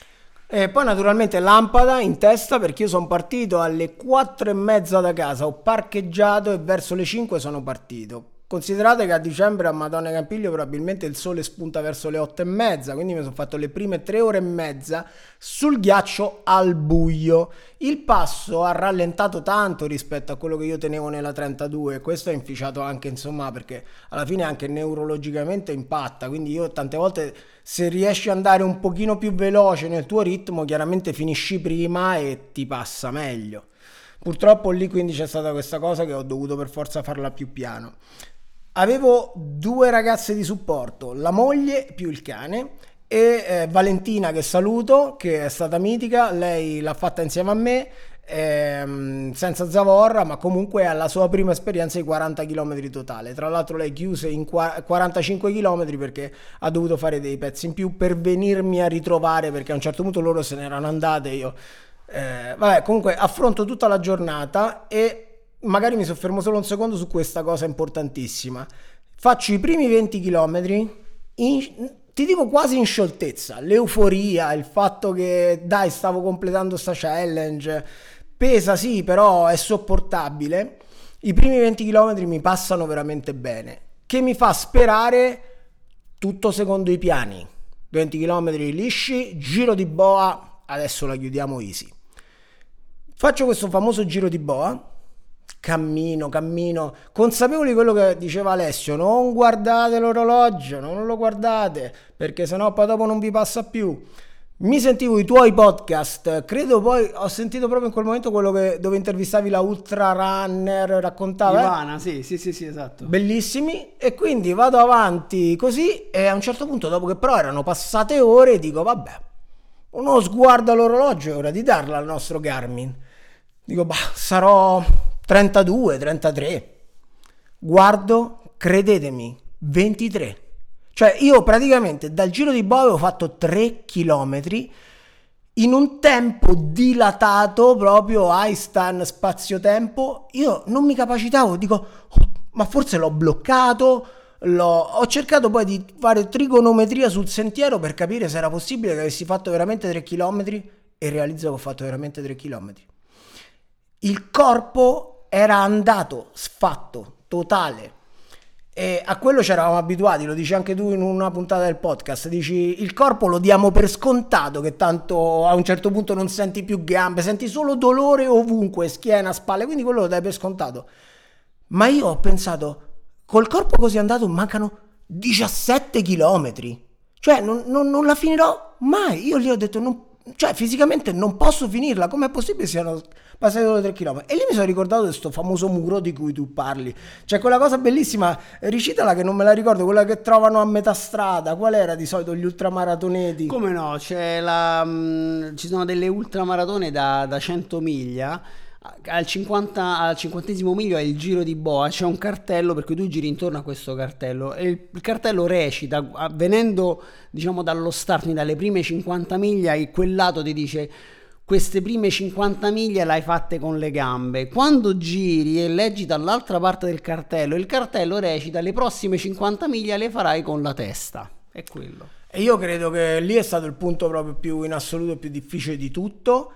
E poi naturalmente lampada in testa, perché io sono partito alle quattro e mezza da casa, ho parcheggiato e verso le cinque sono partito. considerate che a dicembre a Madonna Campiglio probabilmente il sole spunta verso le otto e mezza, quindi mi sono fatto le prime tre ore e mezza sul ghiaccio al buio. Il passo ha rallentato tanto rispetto a quello che io tenevo nella trentadue, questo ha inficiato anche, insomma, perché alla fine anche neurologicamente impatta, quindi io tante volte, se riesci ad andare un pochino più veloce nel tuo ritmo, chiaramente finisci prima e ti passa meglio. Purtroppo lì quindi c'è stata questa cosa che ho dovuto per forza farla più piano. Avevo due ragazze di supporto, la moglie più il cane, e eh, Valentina, che saluto, che è stata mitica, lei l'ha fatta insieme a me, ehm, senza zavorra, ma comunque ha la sua prima esperienza di quaranta chilometri totale. Tra l'altro lei chiuse in quarantacinque chilometri perché ha dovuto fare dei pezzi in più per venirmi a ritrovare, perché a un certo punto loro se ne erano andate, io eh, vabbè, comunque affronto tutta la giornata e magari mi soffermo solo un secondo su questa cosa importantissima. Faccio i primi venti chilometri, in, ti dico quasi in scioltezza, l'euforia, il fatto che dai stavo completando sta challenge, pesa sì, però è sopportabile. I primi venti chilometri mi passano veramente bene, che mi fa sperare tutto secondo i piani. venti chilometri lisci, giro di boa, adesso la chiudiamo easy. Faccio questo famoso giro di boa, cammino, cammino, consapevoli di quello che diceva Alessio, non guardate l'orologio, non lo guardate, perché sennò poi dopo non vi passa più. Mi sentivo i tuoi podcast, credo poi ho sentito proprio in quel momento quello che, dove intervistavi la ultra runner, raccontava Ivana, eh? sì, sì, sì, sì, esatto. Bellissimi, e quindi vado avanti così e a un certo punto, dopo che però erano passate ore, dico vabbè, uno sguardo all'orologio, è ora di darla al nostro Garmin. Dico, bah, sarò trentadue, trentatré. Guardo, credetemi, ventitré. Cioè io praticamente dal giro di boa avevo fatto tre chilometri in un tempo dilatato, proprio Einstein spazio-tempo. Io non mi capacitavo, dico, oh, ma forse l'ho bloccato. L'ho... Ho cercato poi di fare trigonometria sul sentiero per capire se era possibile che avessi fatto veramente tre chilometri, e realizzo che ho fatto veramente tre chilometri. Il corpo era andato sfatto, totale, e a quello ci eravamo abituati, lo dici anche tu in una puntata del podcast, dici il corpo lo diamo per scontato, che tanto a un certo punto non senti più gambe, senti solo dolore ovunque, schiena, spalle, quindi quello lo dai per scontato. Ma io ho pensato, col corpo così andato mancano diciassette chilometri, cioè non, non, non la finirò mai. Io gli ho detto, non, cioè fisicamente non posso finirla, com'è possibile siano passati solo tre chilometri? E lì mi sono ricordato di questo famoso muro di cui tu parli, cioè quella cosa bellissima, recitala che non me la ricordo, quella che trovano a metà strada, qual era di solito gli ultramaratoneti? Come no, c'è la, mh, ci sono delle ultramaratone da, da cento miglia. Al, cinquanta, al cinquantesimo miglio è il giro di boa, c'è un cartello per cui tu giri intorno a questo cartello e il, il cartello recita, venendo diciamo dallo start, dalle prime cinquanta miglia, e quel lato ti dice queste prime cinquanta miglia le hai fatte con le gambe. Quando giri e leggi dall'altra parte del cartello, il cartello recita le prossime cinquanta miglia le farai con la testa. È quello. E io credo che lì è stato il punto proprio più in assoluto più difficile di tutto.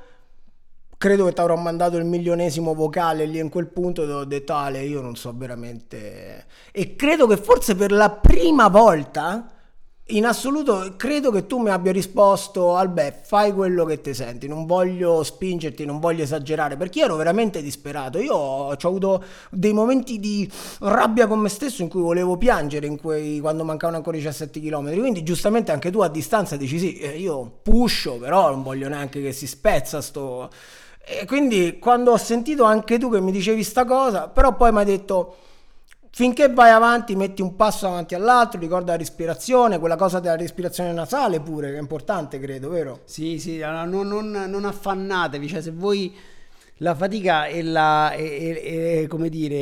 Credo che ti avrò mandato il milionesimo vocale lì in quel punto dove ho detto Ale, io non so veramente, e credo che forse per la prima volta in assoluto credo che tu mi abbia risposto Albè, fai quello che ti senti, non voglio spingerti, non voglio esagerare, perché io ero ho disperato. Io ho avuto dei momenti di rabbia con me stesso in cui volevo piangere in quei, quando mancavano ancora diciassette chilometri, quindi giustamente anche tu a distanza dici sì, io pusho, però non voglio neanche che si spezza sto... E quindi quando ho sentito anche tu che mi dicevi sta cosa, però poi mi hai detto finché vai avanti metti un passo avanti all'altro, ricorda la respirazione, quella cosa della respirazione nasale pure, che è importante credo, vero? Sì, sì, allora non, non, non affannatevi, cioè se voi la fatica e la, e, e, e, come dire,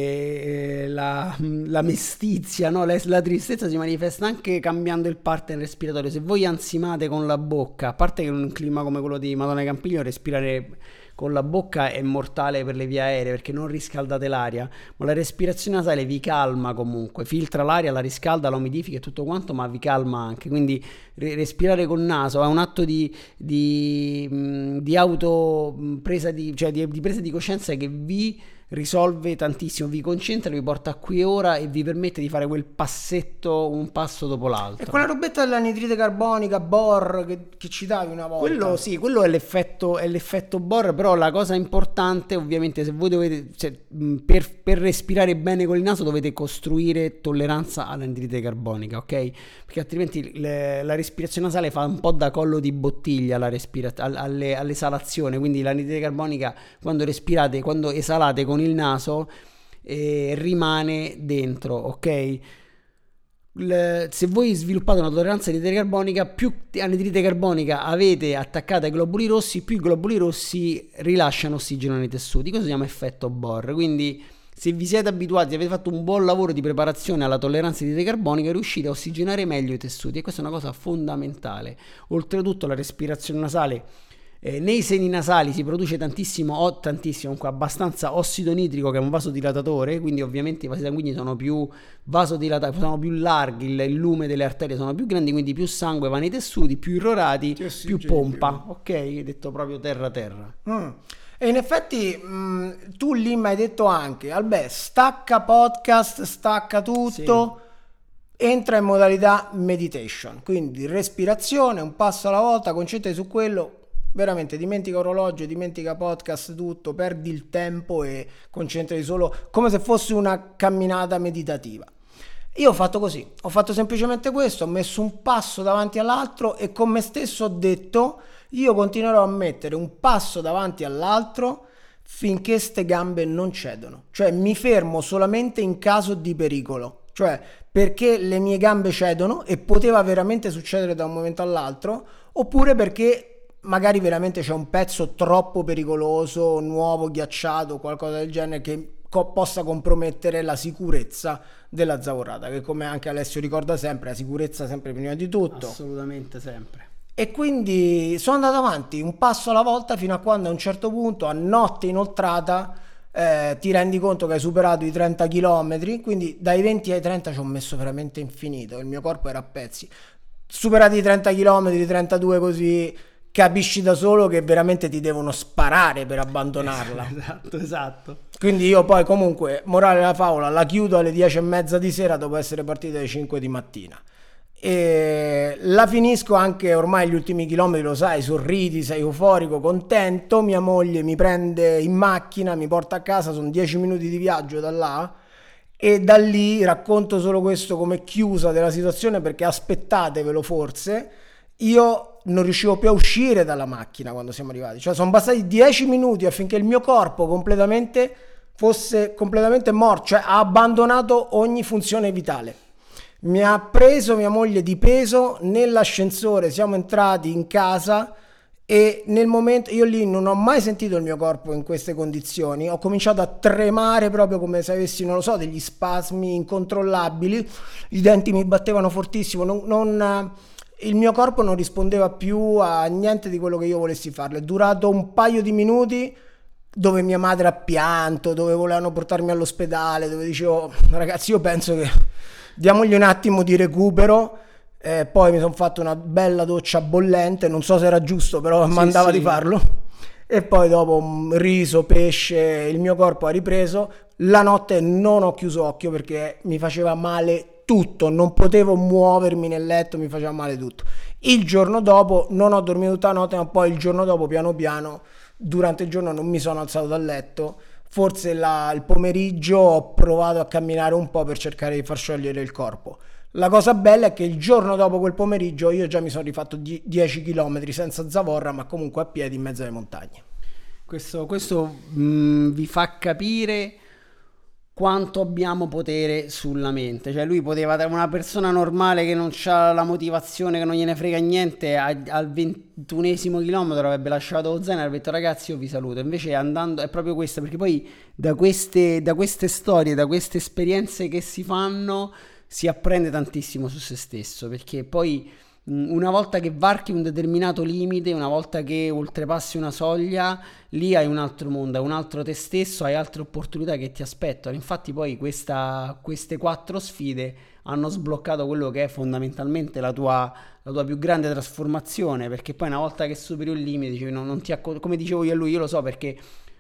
e la, la mestizia, no? la, la tristezza si manifesta anche cambiando il partner respiratorio. Se voi ansimate con la bocca, a parte che in un clima come quello di Madonna Campiglio respirare con la bocca è mortale per le vie aeree perché non riscaldate l'aria, ma la respirazione nasale vi calma comunque, filtra l'aria, la riscalda, la umidifica e tutto quanto, ma vi calma anche, quindi re- respirare col naso è un atto di, di, di auto presa di, cioè di, di presa di coscienza che vi risolve tantissimo, vi concentra, vi porta qui e ora e vi permette di fare quel passetto, un passo dopo l'altro. E quella robetta dell'anidride carbonica, B O R, che, che citavi una volta. Quello sì, quello è l'effetto, è l'effetto B O R, però la cosa importante ovviamente, se voi dovete, cioè, per, per respirare bene con il naso dovete costruire tolleranza all'anidride carbonica, ok? Perché altrimenti le, la respirazione nasale fa un po' da collo di bottiglia alla respira- alle, all'esalazione, quindi l'anidride carbonica quando respirate, quando esalate con il naso eh, rimane dentro, ok? Le, se voi sviluppate una tolleranza all'anidride carbonica, più anidride carbonica avete attaccata ai globuli rossi, più i globuli rossi rilasciano ossigeno nei tessuti. Questo si chiama effetto B O R. Quindi se vi siete abituati, avete fatto un buon lavoro di preparazione alla tolleranza all'anidride carbonica, riuscite a ossigenare meglio i tessuti, e questa è una cosa fondamentale. Oltretutto la respirazione nasale, Eh, nei seni nasali si produce tantissimo, o tantissimo, comunque abbastanza ossido nitrico, che è un vasodilatatore, quindi ovviamente i vasi sanguigni sono più vasodilatati, sono più larghi, il, il lume delle arterie sono più grandi, quindi più sangue va nei tessuti, più irrorati, più pompa, ok? Detto proprio terra terra. Mm. E in effetti mh, tu lì mi hai detto anche, Albè, stacca podcast, stacca tutto, sì. Entra in modalità meditation, quindi respirazione, un passo alla volta, concentrati su quello. Veramente dimentica orologio, dimentica podcast, tutto, perdi il tempo e concentrati solo come se fosse una camminata meditativa. Io ho fatto così, ho fatto semplicemente questo, ho messo un passo davanti all'altro e con me stesso ho detto io continuerò a mettere un passo davanti all'altro finché ste gambe non cedono, cioè mi fermo solamente in caso di pericolo, cioè perché le mie gambe cedono e poteva veramente succedere da un momento all'altro, oppure perché magari veramente c'è un pezzo troppo pericoloso, nuovo, ghiacciato, qualcosa del genere che co- possa compromettere la sicurezza della zavorrata, che come anche Alessio ricorda sempre, la sicurezza sempre prima di tutto. Assolutamente sempre. E quindi sono andato avanti un passo alla volta fino a quando a un certo punto, a notte inoltrata, eh, ti rendi conto che hai superato i trenta chilometri, quindi dai venti ai trenta ci ho messo veramente infinito, il mio corpo era a pezzi. Superati i trenta chilometri, trentadue così, capisci da solo che veramente ti devono sparare per abbandonarla. Esatto, esatto. Quindi io poi comunque, morale della favola, la chiudo alle dieci e mezza di sera dopo essere partito alle cinque di mattina. E la finisco anche ormai gli ultimi chilometri, lo sai, sorridi, sei euforico, contento. Mia moglie mi prende in macchina, mi porta a casa, sono dieci minuti di viaggio da là. E da lì racconto solo questo come chiusa della situazione, perché aspettatevelo forse, io non riuscivo più a uscire dalla macchina quando siamo arrivati, cioè sono bastati dieci minuti affinché il mio corpo completamente fosse completamente morto, cioè ha abbandonato ogni funzione vitale. Mi ha preso mia moglie di peso nell'ascensore, siamo entrati in casa e nel momento, io lì non ho mai sentito il mio corpo in queste condizioni, ho cominciato a tremare proprio come se avessi, non lo so, degli spasmi incontrollabili, i denti mi battevano fortissimo, non... non il mio corpo non rispondeva più a niente di quello che io volessi farlo. È durato un paio di minuti dove mia madre ha pianto, dove volevano portarmi all'ospedale, dove dicevo ragazzi io penso che diamogli un attimo di recupero. Eh, poi mi sono fatto una bella doccia bollente, non so se era giusto, però sì, mandava sì. di farlo. E poi dopo riso, pesce, il mio corpo ha ripreso. La notte non ho chiuso occhio perché mi faceva male tutto, non potevo muovermi nel letto, mi faceva male tutto. Il giorno dopo non ho dormito tutta la notte, ma poi il giorno dopo piano piano durante il giorno non mi sono alzato dal letto, forse la, il pomeriggio ho provato a camminare un po' per cercare di far sciogliere il corpo. La cosa bella è che il giorno dopo quel pomeriggio io già mi sono rifatto dieci chilometri senza zavorra, ma comunque a piedi in mezzo alle montagne. Questo, questo mh, vi fa capire quanto abbiamo potere sulla mente. Cioè lui poteva, una persona normale che non ha la motivazione, che non gliene frega niente, al ventunesimo chilometro avrebbe lasciato lo zaino e avrebbe detto ragazzi io vi saluto. Invece andando, è proprio questo, perché poi da queste, da queste storie, da queste esperienze che si fanno si apprende tantissimo su se stesso, perché poi una volta che varchi un determinato limite, una volta che oltrepassi una soglia, lì hai un altro mondo, hai un altro te stesso, hai altre opportunità che ti aspettano. Infatti poi questa, queste quattro sfide hanno sbloccato quello che è fondamentalmente la tua, la tua più grande trasformazione, perché poi una volta che superi un limite, cioè non, non ti acc- come dicevo io a lui, io lo so perché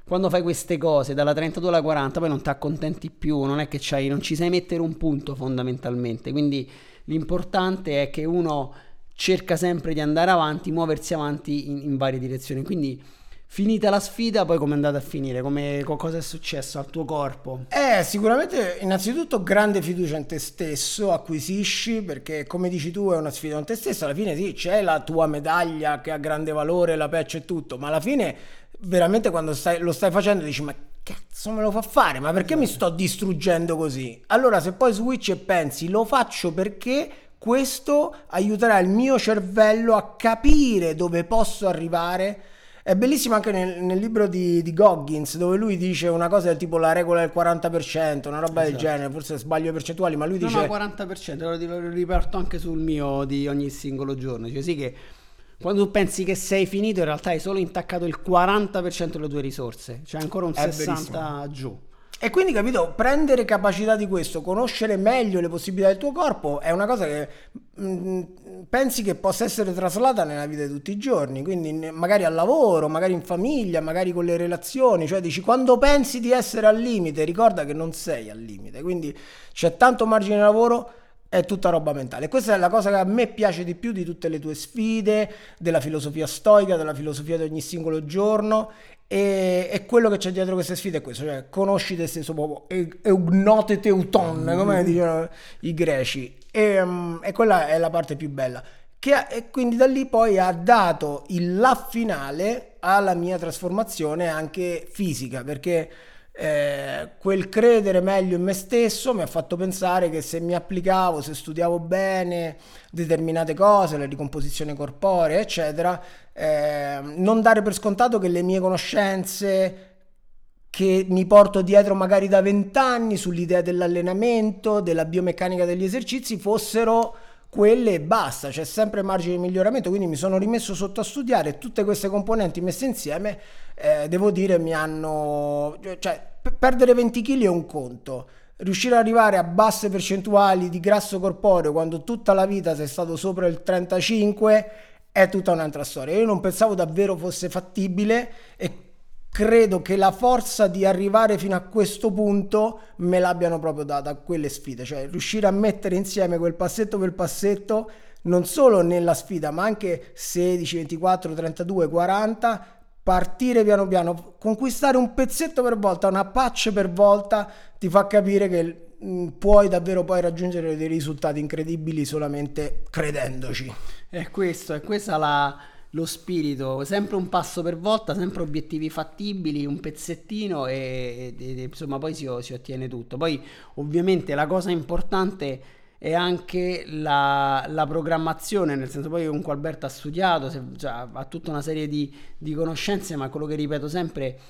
quando fai queste cose dalla trentadue alla quaranta poi non ti accontenti più, non è che c'hai, non ci sai mettere un punto fondamentalmente, quindi l'importante è che uno cerca sempre di andare avanti, muoversi avanti in, in varie direzioni. Quindi finita la sfida, poi come è andata a finire? Come, cosa è successo al tuo corpo? Eh, sicuramente innanzitutto grande fiducia in te stesso acquisisci, perché come dici tu è una sfida con te stesso, alla fine sì, c'è la tua medaglia che ha grande valore, la patch e tutto, ma alla fine veramente quando stai, lo stai facendo dici ma cazzo me lo fa fare, ma perché mi sto distruggendo così? Allora se poi switch e pensi lo faccio perché questo aiuterà il mio cervello a capire dove posso arrivare. È bellissimo anche nel, nel libro di, di Goggins, dove lui dice una cosa del tipo la regola del quaranta per cento, una roba esatto. del genere, forse sbaglio percentuali, ma lui dice... No, no, quaranta per cento, lo riporto anche sul mio di ogni singolo giorno, cioè sì che quando tu pensi che sei finito in realtà hai solo intaccato il quaranta per cento delle tue risorse, cioè ancora un è sessanta per cento giù. E quindi, capito, prendere capacità di questo, conoscere meglio le possibilità del tuo corpo è una cosa che mh, pensi che possa essere traslata nella vita di tutti i giorni, quindi magari al lavoro, magari in famiglia, magari con le relazioni, cioè dici quando pensi di essere al limite ricorda che non sei al limite, quindi c'è tanto margine di lavoro, è tutta roba mentale. Questa è la cosa che a me piace di più di tutte le tue sfide, della filosofia stoica, della filosofia di ogni singolo giorno. E, e quello che c'è dietro queste sfide è questo, cioè conosci te stesso proprio, eugnote teuton, mm. come dicevano i greci, e, um, e quella è la parte più bella che ha, e quindi da lì poi ha dato il là finale alla mia trasformazione anche fisica, perché eh, quel credere meglio in me stesso mi ha fatto pensare che se mi applicavo, se studiavo bene determinate cose, la ricomposizione corporea eccetera, eh, non dare per scontato che le mie conoscenze che mi porto dietro magari da vent'anni sull'idea dell'allenamento, della biomeccanica degli esercizi fossero quelle e basta, c'è sempre margine di miglioramento, quindi mi sono rimesso sotto a studiare tutte queste componenti messe insieme, eh, devo dire mi hanno, cioè p- perdere venti chili è un conto, riuscire ad arrivare a basse percentuali di grasso corporeo quando tutta la vita sei stato sopra il trentacinque è tutta un'altra storia. Io non pensavo davvero fosse fattibile e credo che la forza di arrivare fino a questo punto me l'abbiano proprio data quelle sfide, cioè riuscire a mettere insieme quel passetto per passetto non solo nella sfida ma anche sedici, ventiquattro, trentadue, quaranta, partire piano piano, conquistare un pezzetto per volta, una patch per volta ti fa capire che mh, puoi davvero poi raggiungere dei risultati incredibili solamente credendoci. È questo, è questa la lo spirito, sempre un passo per volta, sempre obiettivi fattibili, un pezzettino e, e, e insomma poi si, si ottiene tutto. Poi ovviamente la cosa importante è anche la, la programmazione, nel senso poi comunque Alberto ha studiato, se, cioè, ha tutta una serie di, di conoscenze, ma quello che ripeto sempre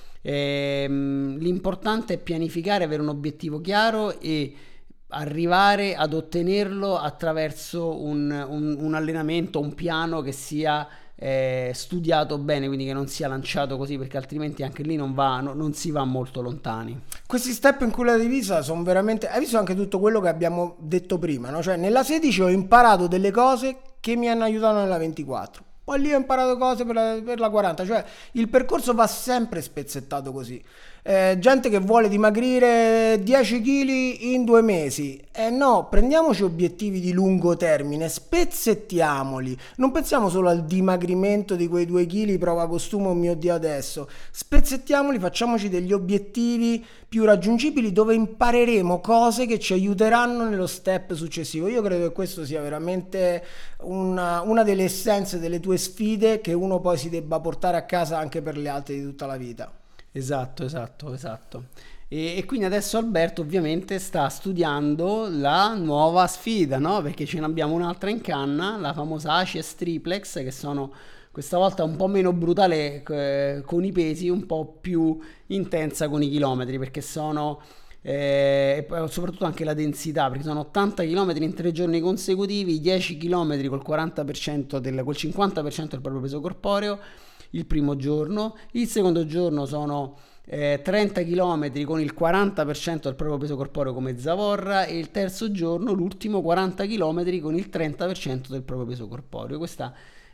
ehm, l'importante è pianificare, avere un obiettivo chiaro e arrivare ad ottenerlo attraverso un, un, un allenamento, un piano che sia eh, studiato bene, quindi che non sia lanciato così, perché altrimenti anche lì non va, no, non si va molto lontani. Questi step in cui la divisa sono veramente, hai visto anche tutto quello che abbiamo detto prima, no? Cioè nella sedici ho imparato delle cose che mi hanno aiutato nella ventiquattro, poi lì ho imparato cose per la, per la quaranta, cioè il percorso va sempre spezzettato così. Eh, gente che vuole dimagrire dieci chili in due mesi, eh no, prendiamoci obiettivi di lungo termine, spezzettiamoli, non pensiamo solo al dimagrimento di quei due chili prova costume, oh mio Dio adesso, spezzettiamoli, facciamoci degli obiettivi più raggiungibili dove impareremo cose che ci aiuteranno nello step successivo. Io credo che questo sia veramente una, una delle essenze delle tue sfide che uno poi si debba portare a casa anche per le altre di tutta la vita. Esatto, esatto, esatto. E, e quindi adesso Alberto ovviamente sta studiando la nuova sfida, no? Perché ce ne abbiamo un'altra in canna, la famosa Acies Triplex, che sono questa volta un po' meno brutale eh, con i pesi, un po' più intensa con i chilometri, perché sono eh, soprattutto anche la densità, perché sono ottanta chilometri in tre giorni consecutivi, dieci chilometri col quaranta per cento del, col cinquanta per cento del proprio peso corporeo il primo giorno, il secondo giorno sono eh, trenta chilometri con il quaranta per cento del proprio peso corporeo come zavorra e il terzo giorno l'ultimo quaranta chilometri con il trenta per cento del proprio peso corporeo. Questa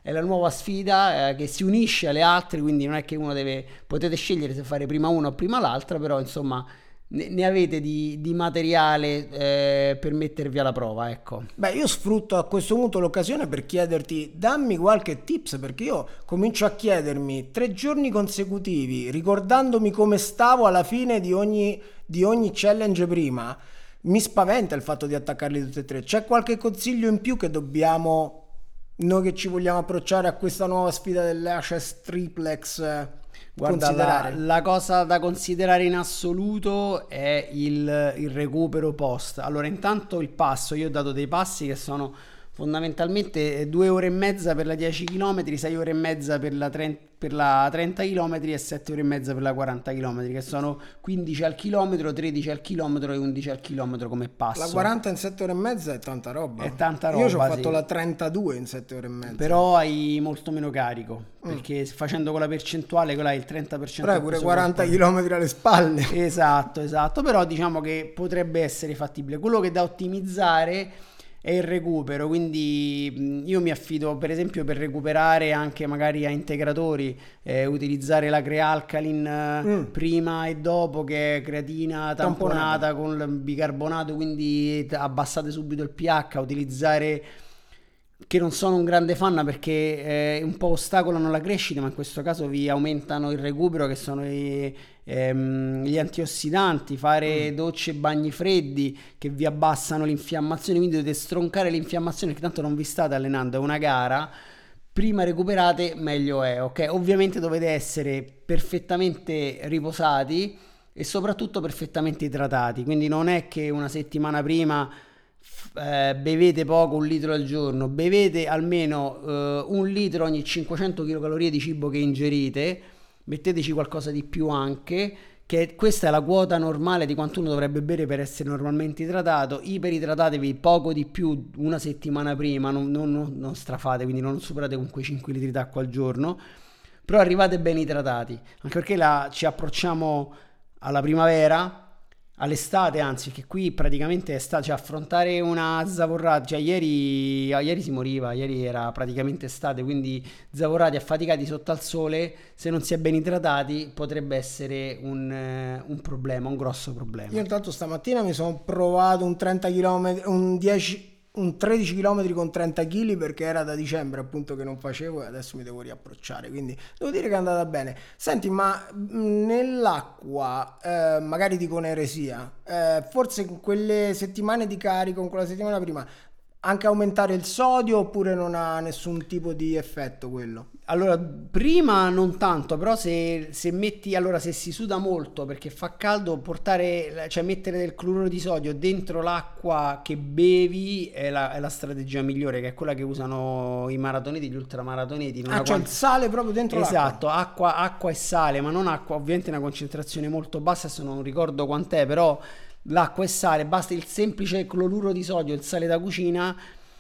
è la nuova sfida eh, che si unisce alle altre, quindi non è che uno deve, potete scegliere se fare prima una o prima l'altra, però insomma ne, ne avete di, di materiale eh, per mettervi alla prova, ecco. Beh, io sfrutto a questo punto l'occasione per chiederti, dammi qualche tips, perché io comincio a chiedermi tre giorni consecutivi, ricordandomi come stavo alla fine di ogni, di ogni challenge prima. Mi spaventa il fatto di attaccarli tutti e tre. C'è qualche consiglio in più che dobbiamo, noi che ci vogliamo approcciare a questa nuova sfida dell'Ashes Triplex, Guarda, la, considerare? la cosa da considerare in assoluto è il, il recupero post. Allora, intanto il passo, io ho dato dei passi che sono fondamentalmente due ore e mezza per la dieci chilometri, sei ore e mezza per la, trenta, per la trenta chilometri e sette ore e mezza per la quaranta chilometri, che sono quindici al chilometro, tredici al chilometro e undici al chilometro come passo. La quaranta in sette ore e mezza è tanta roba. È tanta roba. Io ci ho fatto sì. la trentadue in sette ore e mezza. Però hai molto meno carico, Mm. perché facendo con la percentuale, quella hai il trenta per cento. Però hai pure quaranta chilometri alle spalle. Esatto, esatto, però diciamo che potrebbe essere fattibile. Quello che da ottimizzare è il recupero, quindi mh, io mi affido per esempio per recuperare anche magari a integratori, eh, utilizzare la Crealcalin eh, Mm. prima e dopo, che è creatina tamponata, Tamponata. con il bicarbonato, quindi t- abbassate subito il pH, utilizzare, che non sono un grande fan perché eh, un po' ostacolano la crescita, ma in questo caso vi aumentano il recupero, che sono i, ehm, gli antiossidanti, fare Mm. docce e bagni freddi che vi abbassano l'infiammazione, quindi dovete stroncare l'infiammazione, perché tanto non vi state allenando, è una gara, prima recuperate meglio è, ok? Ovviamente dovete essere perfettamente riposati e soprattutto perfettamente idratati, quindi non è che una settimana prima eh, bevete poco, un litro al giorno, bevete almeno eh, un litro ogni cinquecento chilocalorie di cibo che ingerite, metteteci qualcosa di più anche, che questa è la quota normale di quanto uno dovrebbe bere per essere normalmente idratato. Iperidratatevi poco di più una settimana prima, non, non, non, non strafate, quindi non superate con quei cinque litri d'acqua al giorno, però arrivate ben idratati, anche perché la, ci approcciamo alla primavera, all'estate, anzi, che qui praticamente è estate, cioè affrontare una zavorrata, cioè ieri, ah, ieri si moriva, ieri era praticamente estate, quindi zavorrati, affaticati sotto al sole, se non si è ben idratati potrebbe essere un, eh, un problema, un grosso problema. Io intanto stamattina mi sono provato un trenta chilometri, un dieci, un tredici chilometri con trenta chili, perché era da dicembre appunto che non facevo e adesso mi devo riapprocciare, quindi devo dire che è andata bene. Senti, ma mh, nell'acqua, eh, magari dico un'eresia, eh, forse in quelle settimane di carico, in quella settimana prima, anche aumentare il sodio, oppure non ha nessun tipo di effetto quello? Allora, prima non tanto, però se, se metti, allora se si suda molto perché fa caldo, portare, cioè mettere del cloruro di sodio dentro l'acqua che bevi è la, è la strategia migliore, che è quella che usano i maratoneti, gli ultramaratoneti. Non Ah, la c'è il quant- sale proprio dentro l'acqua? Esatto, acqua, acqua e sale, ma non acqua, ovviamente una concentrazione molto bassa, adesso non ricordo quant'è, però l'acqua e sale, basta il semplice cloruro di sodio, il sale da cucina,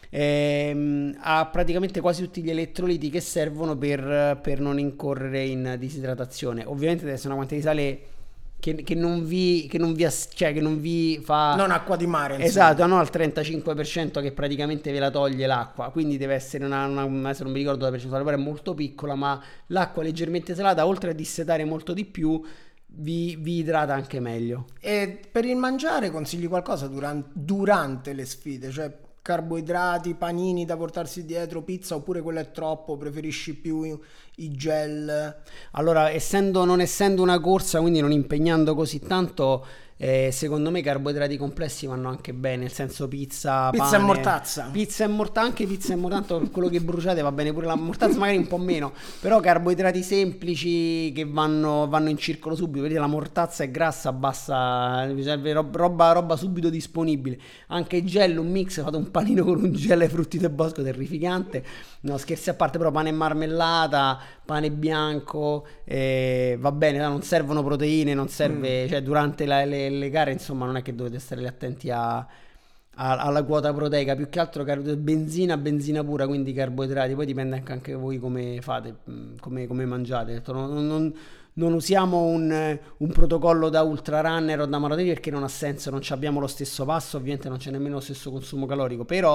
ehm, ha praticamente quasi tutti gli elettroliti che servono per, per non incorrere in disidratazione. Ovviamente deve essere una quantità di sale che, che non vi, che non vi, ass- cioè che non vi fa... Non acqua di mare, insomma. Esatto, no, al trentacinque per cento che praticamente ve la toglie l'acqua, quindi deve essere una, una, una- adesso non mi ricordo la percentuale, però è molto piccola, ma l'acqua leggermente salata, oltre a dissetare molto di più, vi, vi idrata anche meglio. E per il mangiare consigli qualcosa duran- durante le sfide? Cioè carboidrati, panini da portarsi dietro, pizza, oppure quello è troppo, preferisci più i, i gel? Allora, essendo, non essendo una corsa, quindi non impegnando così tanto, eh, secondo me i carboidrati complessi vanno anche bene, nel senso pizza, Pizza pane, e mortazza. Pizza e mortazza, anche pizza e mortazza, tanto quello che bruciate va bene pure la mortazza, magari un po' meno, però carboidrati semplici che vanno, vanno in circolo subito. Vedete, la mortazza è grassa, bassa, vi serve rob- roba, roba subito disponibile. Anche il gel, un mix, fate un panino con un gel ai frutti del bosco terrificante. No, scherzi a parte, però pane e marmellata, pane bianco, eh, va bene, no? Non servono proteine, non serve, Mm. cioè durante la- le, le gare, insomma, non è che dovete stare lì attenti a, a- alla quota proteica, più che altro car- benzina, benzina pura, quindi carboidrati, poi dipende anche, anche voi come fate, mh, come, come mangiate. Detto, Non, non- non usiamo un, un protocollo da ultra runner o da maratoni, perché non ha senso, non ci abbiamo lo stesso passo, ovviamente non c'è nemmeno lo stesso consumo calorico, però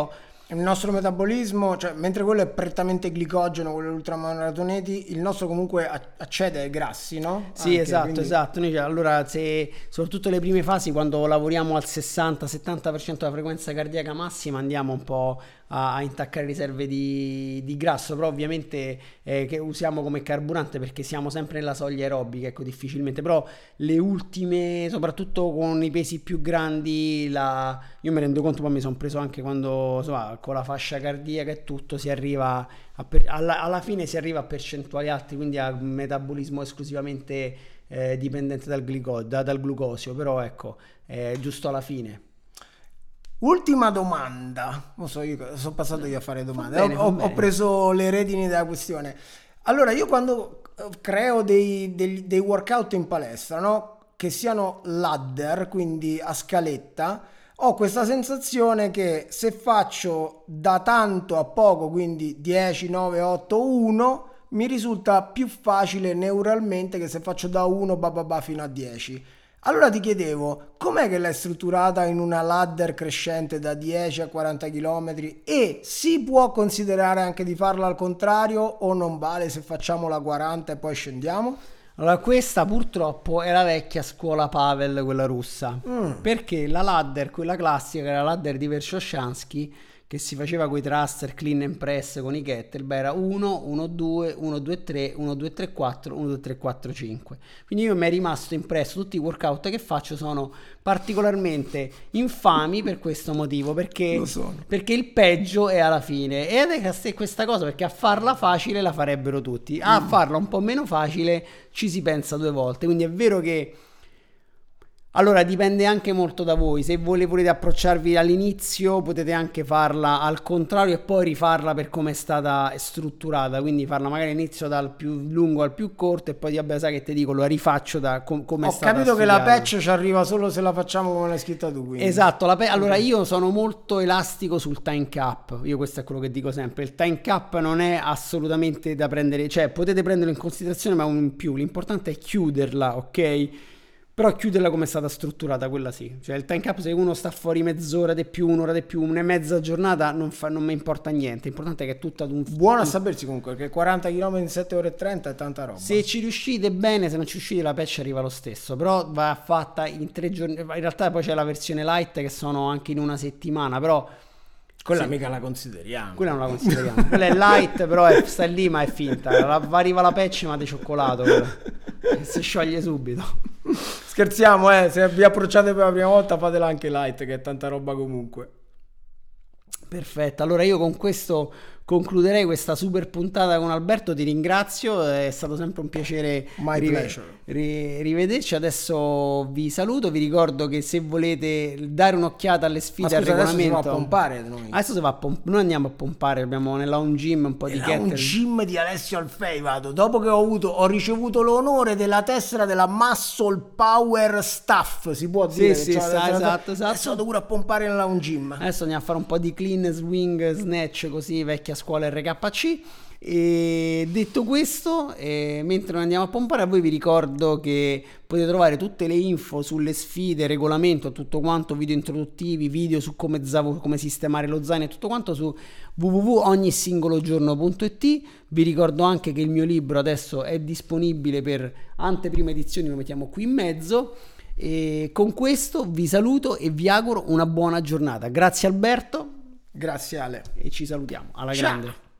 il nostro metabolismo, cioè mentre quello è prettamente glicogeno, quello dell'ultramaratoneti, il nostro comunque accede ai grassi, no? Sì, Anche, esatto, quindi... esatto. Noi, cioè, allora, se soprattutto le prime fasi, quando lavoriamo al sessanta settanta per cento della frequenza cardiaca massima, andiamo un po' a, a intaccare riserve di, di grasso, però ovviamente eh, che usiamo come carburante perché siamo sempre nella soglia aerobica, ecco, difficilmente. Però le ultime, soprattutto con i pesi più grandi, la... io mi rendo conto, poi mi sono preso anche quando, insomma, con la fascia cardiaca e tutto, si arriva a per... alla, alla fine si arriva a percentuali alti, quindi a un metabolismo esclusivamente eh, dipendente dal, glico... da, dal glucosio, però ecco, è giusto alla fine. Ultima domanda, non so, io sono passato io a fare domande, Bene, ho, ho preso le redini della questione. Allora, io quando creo dei, dei, dei workout in palestra, no? Che siano ladder, quindi a scaletta, ho questa sensazione che se faccio da tanto a poco, quindi dieci, nove, otto, uno, mi risulta più facile neuralmente che se faccio da uno bababà fino a dieci. Allora ti chiedevo, com'è che l'hai strutturata in una ladder crescente da dieci a quaranta chilometri e si può considerare anche di farla al contrario o non vale se facciamo la quaranta e poi scendiamo? Allora, questa purtroppo è la vecchia scuola Pavel, quella russa, mm. perché la ladder, quella classica, era la ladder di Verkhoshansky, che si faceva con i thruster, clean and press con i kettlebell, era uno, uno, due, uno, due, tre, uno, due, tre, quattro, uno, due, tre, quattro, cinque. Quindi io mi è rimasto impresso, tutti i workout che faccio sono particolarmente infami per questo motivo, perché, perché il peggio è alla fine. Ed è questa cosa, perché a farla facile la farebbero tutti, a farla un po' meno facile ci si pensa due volte. Quindi è vero che allora dipende anche molto da voi. Se voi volete approcciarvi all'inizio potete anche farla al contrario e poi rifarla per come è stata strutturata, quindi farla magari all'inizio dal più lungo al più corto e poi vabbè, sai che ti dico, lo rifaccio da com- come è stata capito studiata. Che la patch ci arriva solo se la facciamo come l'hai scritta tu, quindi. Esatto, la pe- allora io sono molto elastico sul time cap, io questo è quello che dico sempre, il time cap non è assolutamente da prendere, cioè potete prenderlo in considerazione ma un in più, l'importante è chiuderla, ok? Però chiuderla come è stata strutturata, quella sì. Cioè il time cap, se uno sta fuori mezz'ora di più, un'ora di più, una e mezza giornata, non, fa, non mi importa niente. L'importante è che è tutta ad un... Buono a sapersi comunque, che quaranta chilometri in sette ore e trenta è tanta roba. Se ci riuscite bene, se non ci riuscite la patch arriva lo stesso. Però va fatta in tre giorni. In realtà poi c'è la versione light che sono anche in una settimana, però... Quella sì, mica la consideriamo. Quella non la consideriamo. Quella è light, però è, sta lì ma è finta. La, arriva la patch ma di cioccolato. Quella. E si scioglie subito. Scherziamo, eh, se vi approcciate per la prima volta fatela anche light, che è tanta roba comunque. Perfetto, allora io con questo concluderei questa super puntata con Alberto, ti ringrazio, è stato sempre un piacere rive- ri- rivederci. Adesso vi saluto, vi ricordo che se volete dare un'occhiata alle sfide al regolamento, adesso si va a pompare noi. Adesso si va a pomp- noi andiamo a pompare, abbiamo nella un gym un po' di kettlebell. Un kettlebell. gym di Alessio Alfei vado, dopo che ho avuto ho ricevuto l'onore della tessera della Muscle Power Staff, si può dire. Sì, sì, cioè, sa, esatto, esatto. Adesso vado pure a pompare nella un gym. Adesso andiamo a fare un po' di clean, swing, snatch, così vecchia scuola R K C. E detto questo, eh, mentre noi andiamo a pompare, a voi vi ricordo che potete trovare tutte le info sulle sfide, regolamento, tutto quanto, video introduttivi, video su come, zav- come sistemare lo zaino e tutto quanto su w w w punto ogni singolo giorno punto i t. Vi ricordo anche che il mio libro adesso è disponibile per anteprima edizioni, lo mettiamo qui in mezzo. E con questo vi saluto e vi auguro una buona giornata. Grazie Alberto. Grazie Ale. E ci salutiamo. Alla Ciao. grande.